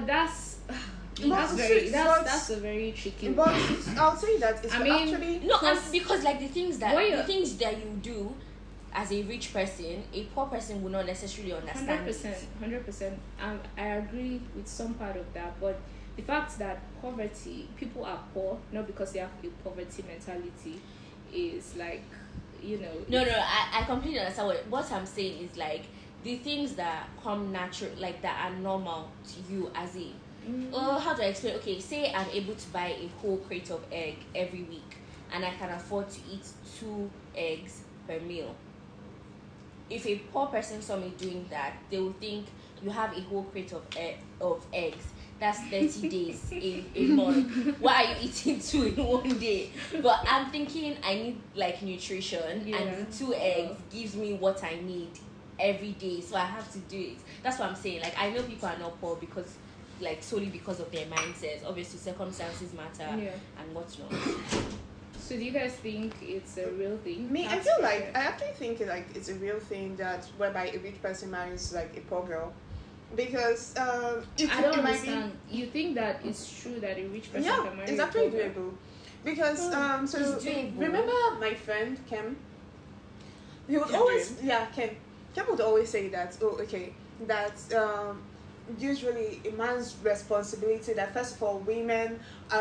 That's a very tricky But one. I'll say that it's I mean, actually. No, and because like the things that you do as a rich person, a poor person will not necessarily understand. 100%. I agree with some part of that, but the fact that people are poor not because they have a poverty mentality is like, No, I completely understand what I'm saying is like the things that come natural, like that are normal to you as a. How do I explain? Okay, say I'm able to buy a whole crate of egg every week, and I can afford to eat 2 eggs per meal. If a poor person saw me doing that, they would think you have a whole crate of eggs. That's 30 days a month. Why are you eating 2 in one day? But I'm thinking I need like nutrition, Yeah. and the 2 eggs gives me what I need every day, so I have to do it. That's what I'm saying. Like, I know people are not poor because, like, solely because of their mindsets. Obviously, circumstances matter Yeah. and whatnot. So do you guys think it's a real thing? Me, I Tax feel bracket? like I actually think like it's a real thing that whereby a rich person marries like a poor girl, because I don't understand. You think that it's true that a rich person can marry it's a actually poor girl? doable. Because so It's doable. remember my friend Kem? He would Kem always Kem would always say that that usually a man's responsibility, that first of all women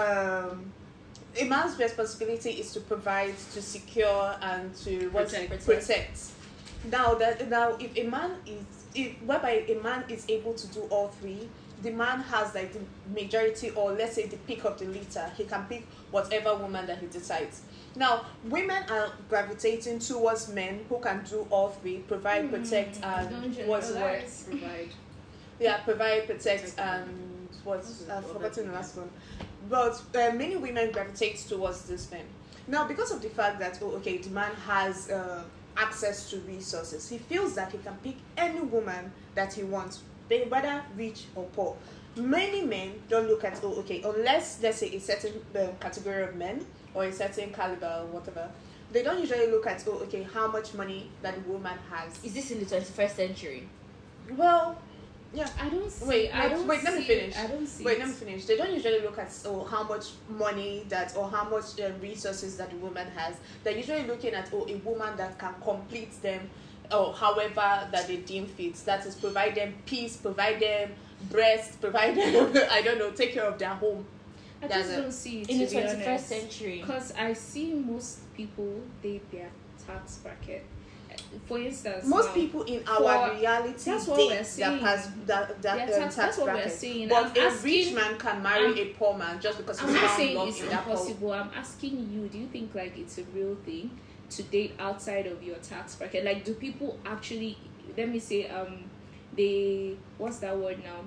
a man's responsibility is to provide, to secure, and to protect. Now if a man whereby a man is able to do all three, the man has like the majority, or let's say the pick of the litter. He can pick whatever woman that he decides. Now women are gravitating towards men who can do all three: provide, protect, Don't and what's the word? generalize. Provide. Yeah, provide, protect, and what's I've forgotten the last one. But many women gravitate towards this men. Now, because of the fact that, the man has access to resources, he feels that he can pick any woman that he wants, whether rich or poor. Many men don't look at, unless, let's say, a certain category of men or a certain caliber or whatever, they don't usually look at, how much money that the woman has. Is this in the 21st century? Well, yeah. I don't see. Wait, I don't let me see- finish. I don't see. Wait, it. let me finish. They don't usually look at how much money that or how much resources that the woman has. They're usually looking at a woman that can complete them, or however that they deem fit. That is, provide them peace, provide them breast, provide them I don't know, take care of their home. I That's just it. don't see it, In the to be 21st honest. century. Because I see most people date their tax bracket. For instance, Most now, people in our for- reality that's what date we're saying. that Their tax- that's what we're bracket. saying. But I'm a asking- rich man can marry a poor man just because I'm he's not found saying love it's in that poor. impossible. I'm asking you, do you think like it's a real thing to date outside of your tax bracket? Like, do people actually, let me say, they, what's that word now?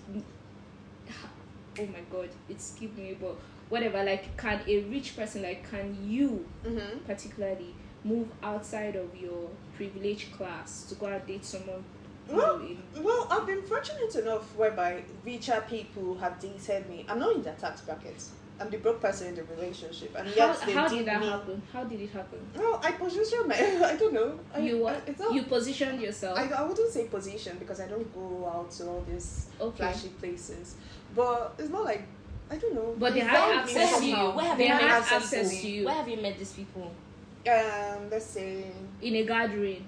Oh my god, it skipped me, but whatever. Like, can a rich person, like, can you Mm-hmm. particularly move outside of your privileged class to go and date someone? Well, well, I've been fortunate enough whereby richer people have dated me. I'm not in their tax bracket. I'm the broke person in the relationship, and yet they how deem did that me. happen? How did it happen? Well, I position my. I don't know. It's not, You positioned yourself. I wouldn't say position because I don't go out to all these Okay. flashy places. But it's more like I don't know. But they It's had not access me to somehow. you. Where have They you had met access these to people? you. Where have you met these people? Let's say In a gathering.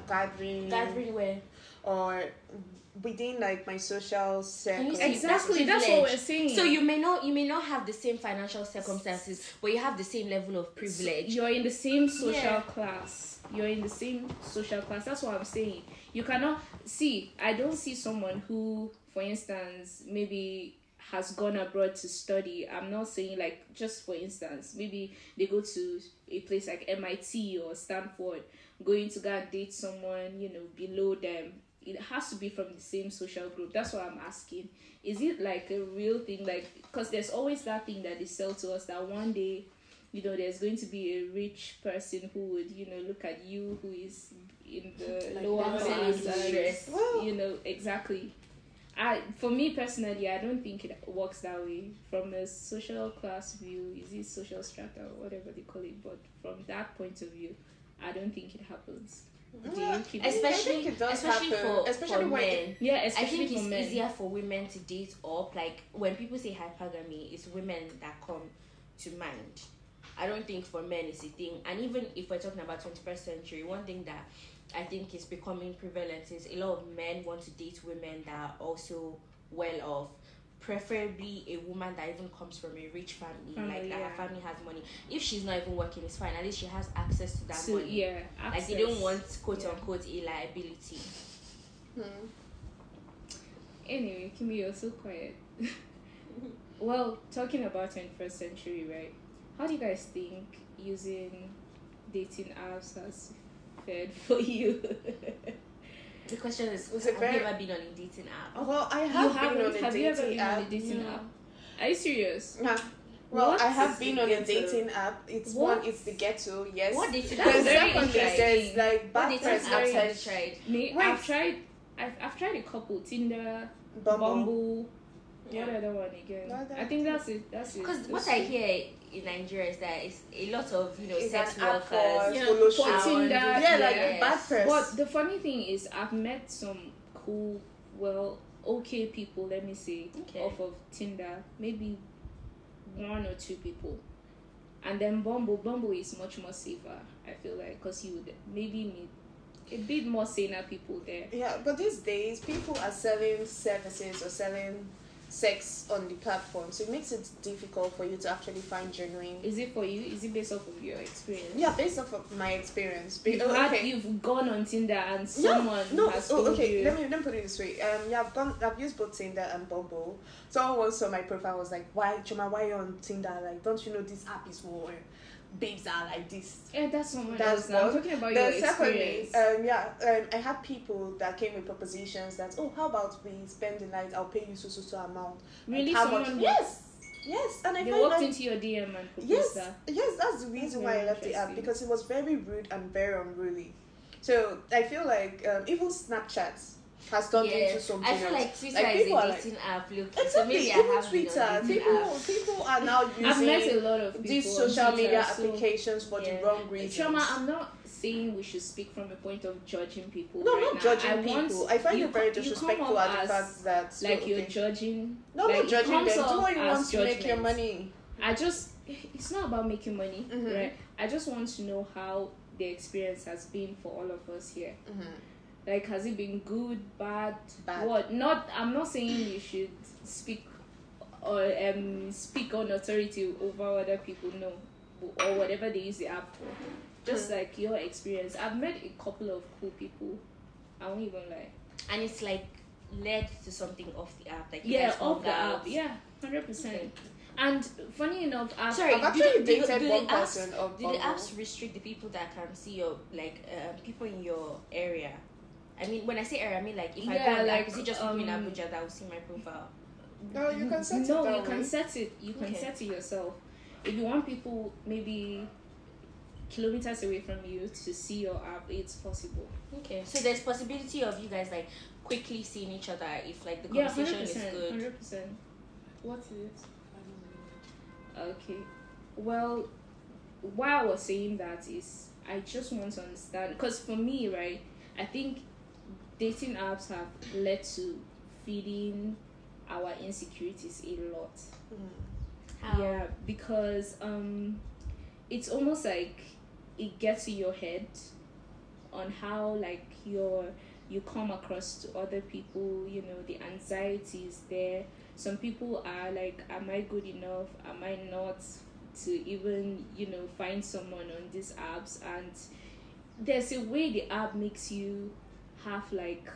Gathering where? or within like my social circle. you see? Exactly, That's that's what we're privilege. saying. So you may not have the same financial circumstances, but you have the same level of privilege. You're in the same social Yeah. class. You're in the same social class. That's what I'm saying. You cannot see. I don't see someone who, for instance, maybe has gone abroad to study. I'm not saying like just for instance, maybe they go to a place like MIT or Stanford, going to go and date someone, below them. It has to be from the same social group. That's what I'm asking. Is it like a real thing? Like, because there's always that thing that they sell to us that one day, there's going to be a rich person who would, look at you who is in the Like lower that's class. how And, you dress. Well, exactly. For me personally, I don't think it works that way. From a social class view, is it social strata or whatever they call it? But from that point of view, I don't think it happens. Do you keep Especially- I think it does especially happen, for especially when men. Yeah, I especially think for it's men. easier for women to date up. Like when people say hypergamy, it's women that come to mind. I don't think for men it's a thing. And even if we're talking about 21st century, one thing that I think is becoming prevalent is a lot of men want to date women that are also well off. Preferably a woman that even comes from a rich family, like that her yeah. family has money. If she's not even working, it's fine. At least she has access to that So, money. yeah, Like they don't access. want quote Yeah. unquote a liability. Hmm. Anyway, Kimi, you're so quiet. Well, talking about 21st century, right? How do you guys think using dating apps has fared for you? The question is, Was it have you very- ever been on a dating app? Well, I You have been haven't? on a Have you ever dating been on a app. dating No. app? Are you serious? Yeah. Well, What? I have It's been the on a ghetto. dating app. It's What? one. It's the ghetto. Yes. What dating That's apps There's very have you secondly, tried? there's like What bad dating press. apps have you There's tried? Me, Wait. I've tried a couple. Tinder, Bumble. Bumble. Yeah. What other one again? No, that- I think that's it. That's it. Because Those what I two. hear in Nigeria is that it's a lot of It's sex an app for workers. follow for shit. Tinder, Yeah, like yes. bad press. But the funny thing is, I've met some cool, okay people. Let me say, Okay. off of Tinder, maybe one or two people, and then Bumble is much more safer. I feel like because you would maybe meet a bit more saner people there. Yeah, but these days people are selling services or selling sex on the platform, so it makes it difficult for you to actually find genuine. Is it for you? Is it based off of your experience? Yeah, based off of my experience. You've gone on Tinder and someone No, has oh, told okay. you. Let me put it this way. I've used both Tinder and Bumble. Someone once saw my profile was like, "Why, Chuma? Why you on Tinder? Like, don't you know this app is for babes are like this?" Yeah, that's someone That's else. I'm one. talking about your Then secondly, experience. I had people that came with propositions that, "Oh, how about we spend the night? I'll pay you so amount." Really, How someone much? who- Yes. Yes, and I They find walked that into your DM and proposed yes, that. yes, that's the reason why I very left the app, interesting. because it was very rude and very unruly. So I feel like even Snapchat has turned into something I feel else. like Twitter Like, is people a are like- dating app. Look, Exactly, so maybe I even have been Twitter. on dating apps. People are now I've met a using lot of people these on social Twitter, media so- applications for the Yeah. wrong reasons. Shoma, I'm not saying we should speak from a point of judging people. No, right not now. judging I want people. I find you it very co- you come disrespectful up at the as fact that like you're okay. judging. No, like, not it judging them. comes Do off what you as want to make your judgment. money. It's not about making money, Mhm. right? I just want to know how the experience has been for all of us here. Mm-hmm. Like, has it been good, bad, Bad. what? I'm not saying you should speak or speak on authority over other people, no, or whatever they use the app for. Just like your experience. I've met a couple of cool people. I won't even lie. And it's like led to something off the app. Like you Yeah, guys off the hung app. out. Yeah, 100%. Okay. And funny enough, Sorry, I've actually do dated the one apps- person of Do the Bumble. apps restrict the people that can see your people in your area? I mean, when I say area, I mean like if I go Yeah, on the like, app, is it just people in Abuja that will see my profile? No, you can set it No, that you can way. set it. You can Okay. set it yourself. If you want people maybe kilometers away from you to see your app, it's possible. Okay, so there's possibility of you guys like quickly seeing each other if like the Yeah, conversation 100%. is good. 100%. What is it? Okay. Well, why I was saying that is I just want to understand, because for me, right, I think dating apps have led to feeding our insecurities a lot. How? Yeah, because it's almost like it gets in your head on how like you come across to other people, you know, the anxiety is there. Some people are like, am I good enough? Am I not, to even, you know, find someone on these apps? And there's a way the app makes you have like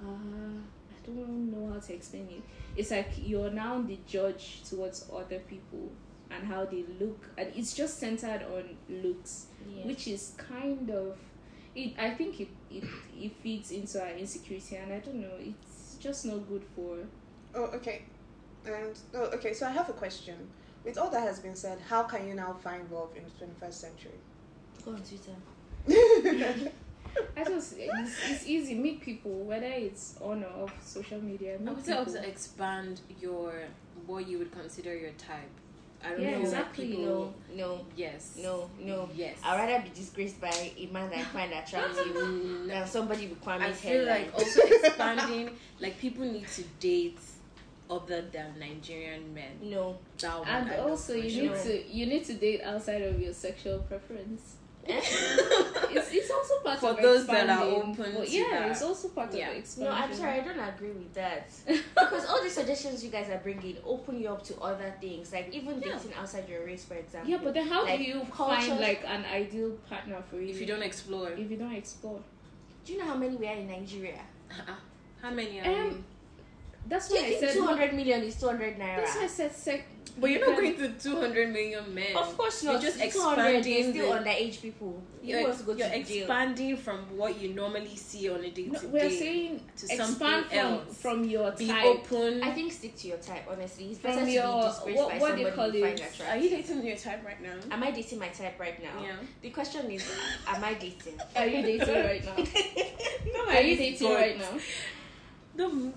I don't know how to explain it. It's like you're now the judge towards other people and how they look, and it's just centered on looks, Yeah. which is kind of it. I think it feeds into our insecurity, and I don't know, it's just not good for. Oh, okay. Okay, so I have a question. With all that has been said, how can you now find love in the 21st century? Go on Twitter. I just it's easy. Meet people, whether it's on or off social media. I Meet would say people. also expand your what you would consider your type. I don't Yeah, know. exactly. People, No, yes. no. Yes. I'd rather be disgraced by a man that I find attractive than somebody with I Kwame's feel hairline. like also expanding, like people need to date other than Nigerian men. No. That one And I know also, for you sure. need to date outside of your sexual preference. Eh? It's also part For of those that are expanding. open But to yeah, that. it's also part Yeah. of No, expansion. I'm sorry, I don't agree with that. Because all the suggestions you guys are bringing open you up to other things, like even Yeah. dating outside your race, for example. Yeah, but then how Like, do you cultures- find like an ideal partner for you If you don't explore. if you don't explore? Do you know how many we are in Nigeria? How many are Um, you? That's Do why you I think said 200 million is 200 naira? That's why I said But you're not going to 200 million men. Of course not. You're just 200 is expanding. still the- underage people. You You're, want to go to you're the jail. expanding from what you normally see on a day No, to we're day saying to expand something else. from your Be type. open. I think stick to your type, honestly. It's From better to your- be disgraced what- by what do you somebody call you it? find Are attractive. you dating your type right now? Am I dating my type right now? Yeah. The question is, am I dating? Are you dating right now? No, Are you dating God. right now? No.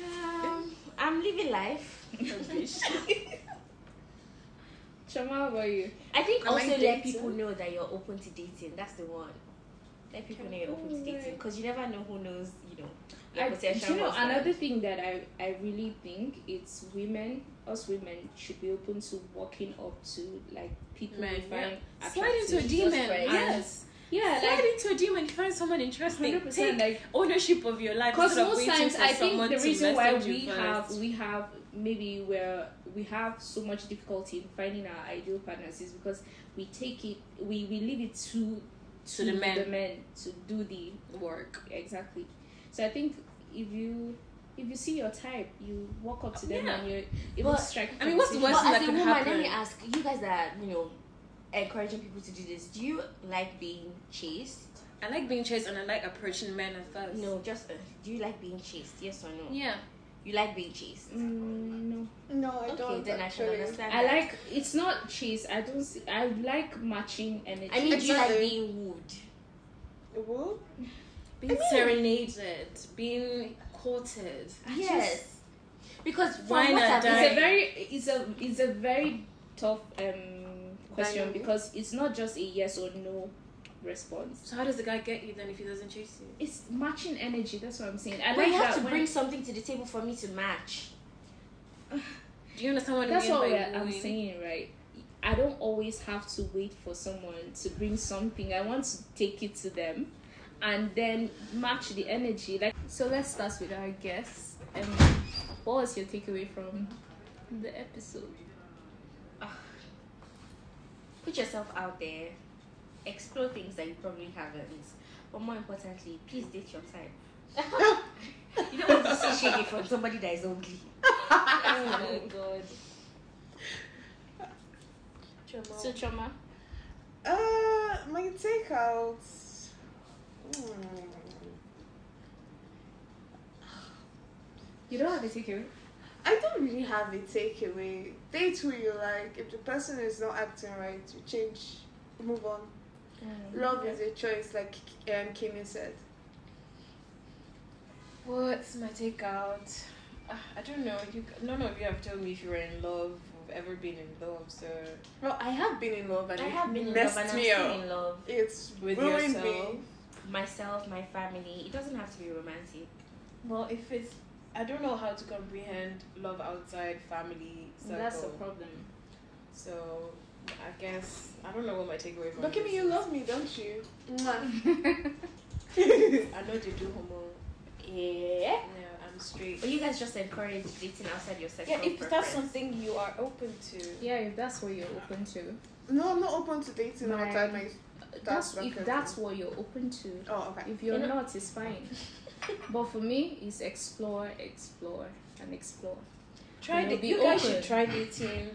I'm living life. Shama, how about you? I think Am I also let dating? people know that you're open to dating. That's the one. Let people know you're open to dating, because you never know who knows, you know, your potential you know, husband. another thing that I really think it's us women should be open to walking up to like people Men, we find yeah. Slide into a attractive. demon. friends. Yes. Yeah, Slide like into a demon. You find someone interesting. 100%, Take like ownership of your life. because instead of most waiting times for I think someone the to reason why message you first. we have maybe where we have so much difficulty in finding our ideal partners is because we leave it to To the men. to do the work. exactly. So I think if you see your type, you walk up to them Yeah. and you even But, strike. I mean, what's the conversation. worst But thing as that a could woman, happen? let me ask you guys that encouraging people to do this. Do you like being chased? I like being chased and I like approaching men at first. No, just do you like being chased? Yes or no? Yeah. You like being chased. No. No, I Okay, don't. then I can actually. understand. I that. like, it's not cheese. I like matching energy. I mean, do you like Exactly. being wooed? Woo? Being serenaded, being courted. Yes. Because from Wine what and I've dine. It's a very tough question Dynamic. because it's not just a yes or no response. So how does the guy get you then if he doesn't chase you? It's matching energy. That's what I'm saying. I But like you have that to when- bring something to the table for me to match. Do you understand what That's I mean what by I'm wooing? saying, right? I don't always have to wait for someone to bring something. I want to take it to them and then match the energy. Like, so let's start with our guests. What was your takeaway from the episode? Put yourself out there. Explore things that you probably haven't. But more importantly, please date your type. You don't want to see shady from somebody that is ugly. Oh my god. So Choma, My takeout. you don't have a takeaway? I don't really have a takeaway. Date who you like. If the person is not acting right, you change, move on. Love is a choice, like Kimi said. What's my takeout? I don't know. None of you have told me if you were in love or ever been in love. So Well, I have been in love and I it have been in messed love and I'm me still up. in love. It's With ruined yourself? me. Myself, my family. It doesn't have to be romantic. well, if it's I don't know how to comprehend love outside family circle. That's the problem. So I guess I don't know what my takeaway from But Kimi, this you is. love me, don't you? Mwah. I know they do homo. Yeah. Yeah, I'm straight. But you guys just encourage dating outside your sexual Yeah, if preference. that's something you are open to. Yeah, if that's what you're open to. No, I'm not open to dating My- outside my. That's not if good. that's what you're open to. Oh, okay. If you're You know- not, it's fine. But for me, it's explore, and explore. Try You'll it. be You guys open. should try dating,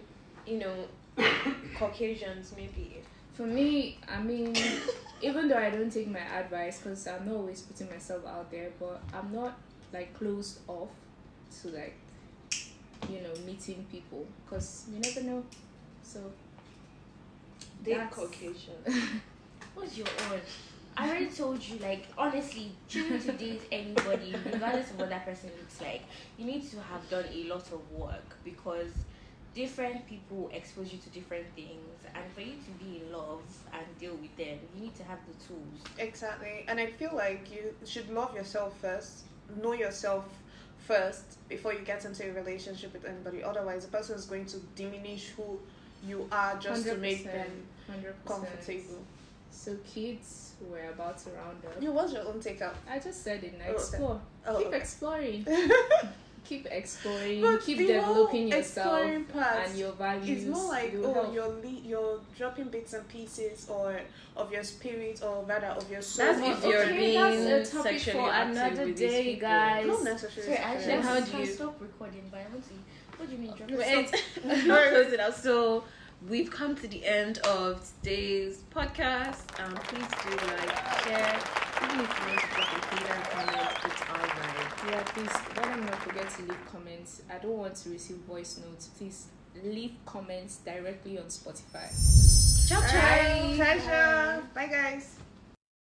Caucasians maybe. For me, I mean, even though I don't take my advice, because I'm not always putting myself out there, but I'm not like closed off to like, meeting people, because you never know. So Date That's- Caucasian. What's your own? I already told you, like, honestly, choosing to date anybody, regardless of what that person looks like, you need to have done a lot of work because different people expose you to different things, and for you to be in love and deal with them, you need to have the tools. Exactly. And I feel like you should love yourself first, know yourself first before you get into a relationship with anybody. Otherwise, the person is going to diminish who you are just to make them 100%. comfortable. So kids, we're about to round up. You, what's your own takeout? I just said it. Now Oh, okay. explore. Oh, Keep okay. exploring. Keep exploring. But Keep the developing whole yourself exploring part and your values. It's more like, will help. you're dropping bits and pieces or of your spirit or rather of your soul. That's or if you're okay, being that's a topic sexually for active another with these day, people. guys. Not necessarily. Sorry, actually, Then sexual. how I do can you- stop recording, but I want to. What do you mean? Drop Wait, not close it out. So we've come to the end of today's podcast. Please do like, share. Even if you want to drop a hater comment, it's alright. Yeah, please let them not forget to leave comments. I don't want to receive voice notes. Please leave comments directly on Spotify. Ciao, ciao. Alright, pleasure. Bye, guys.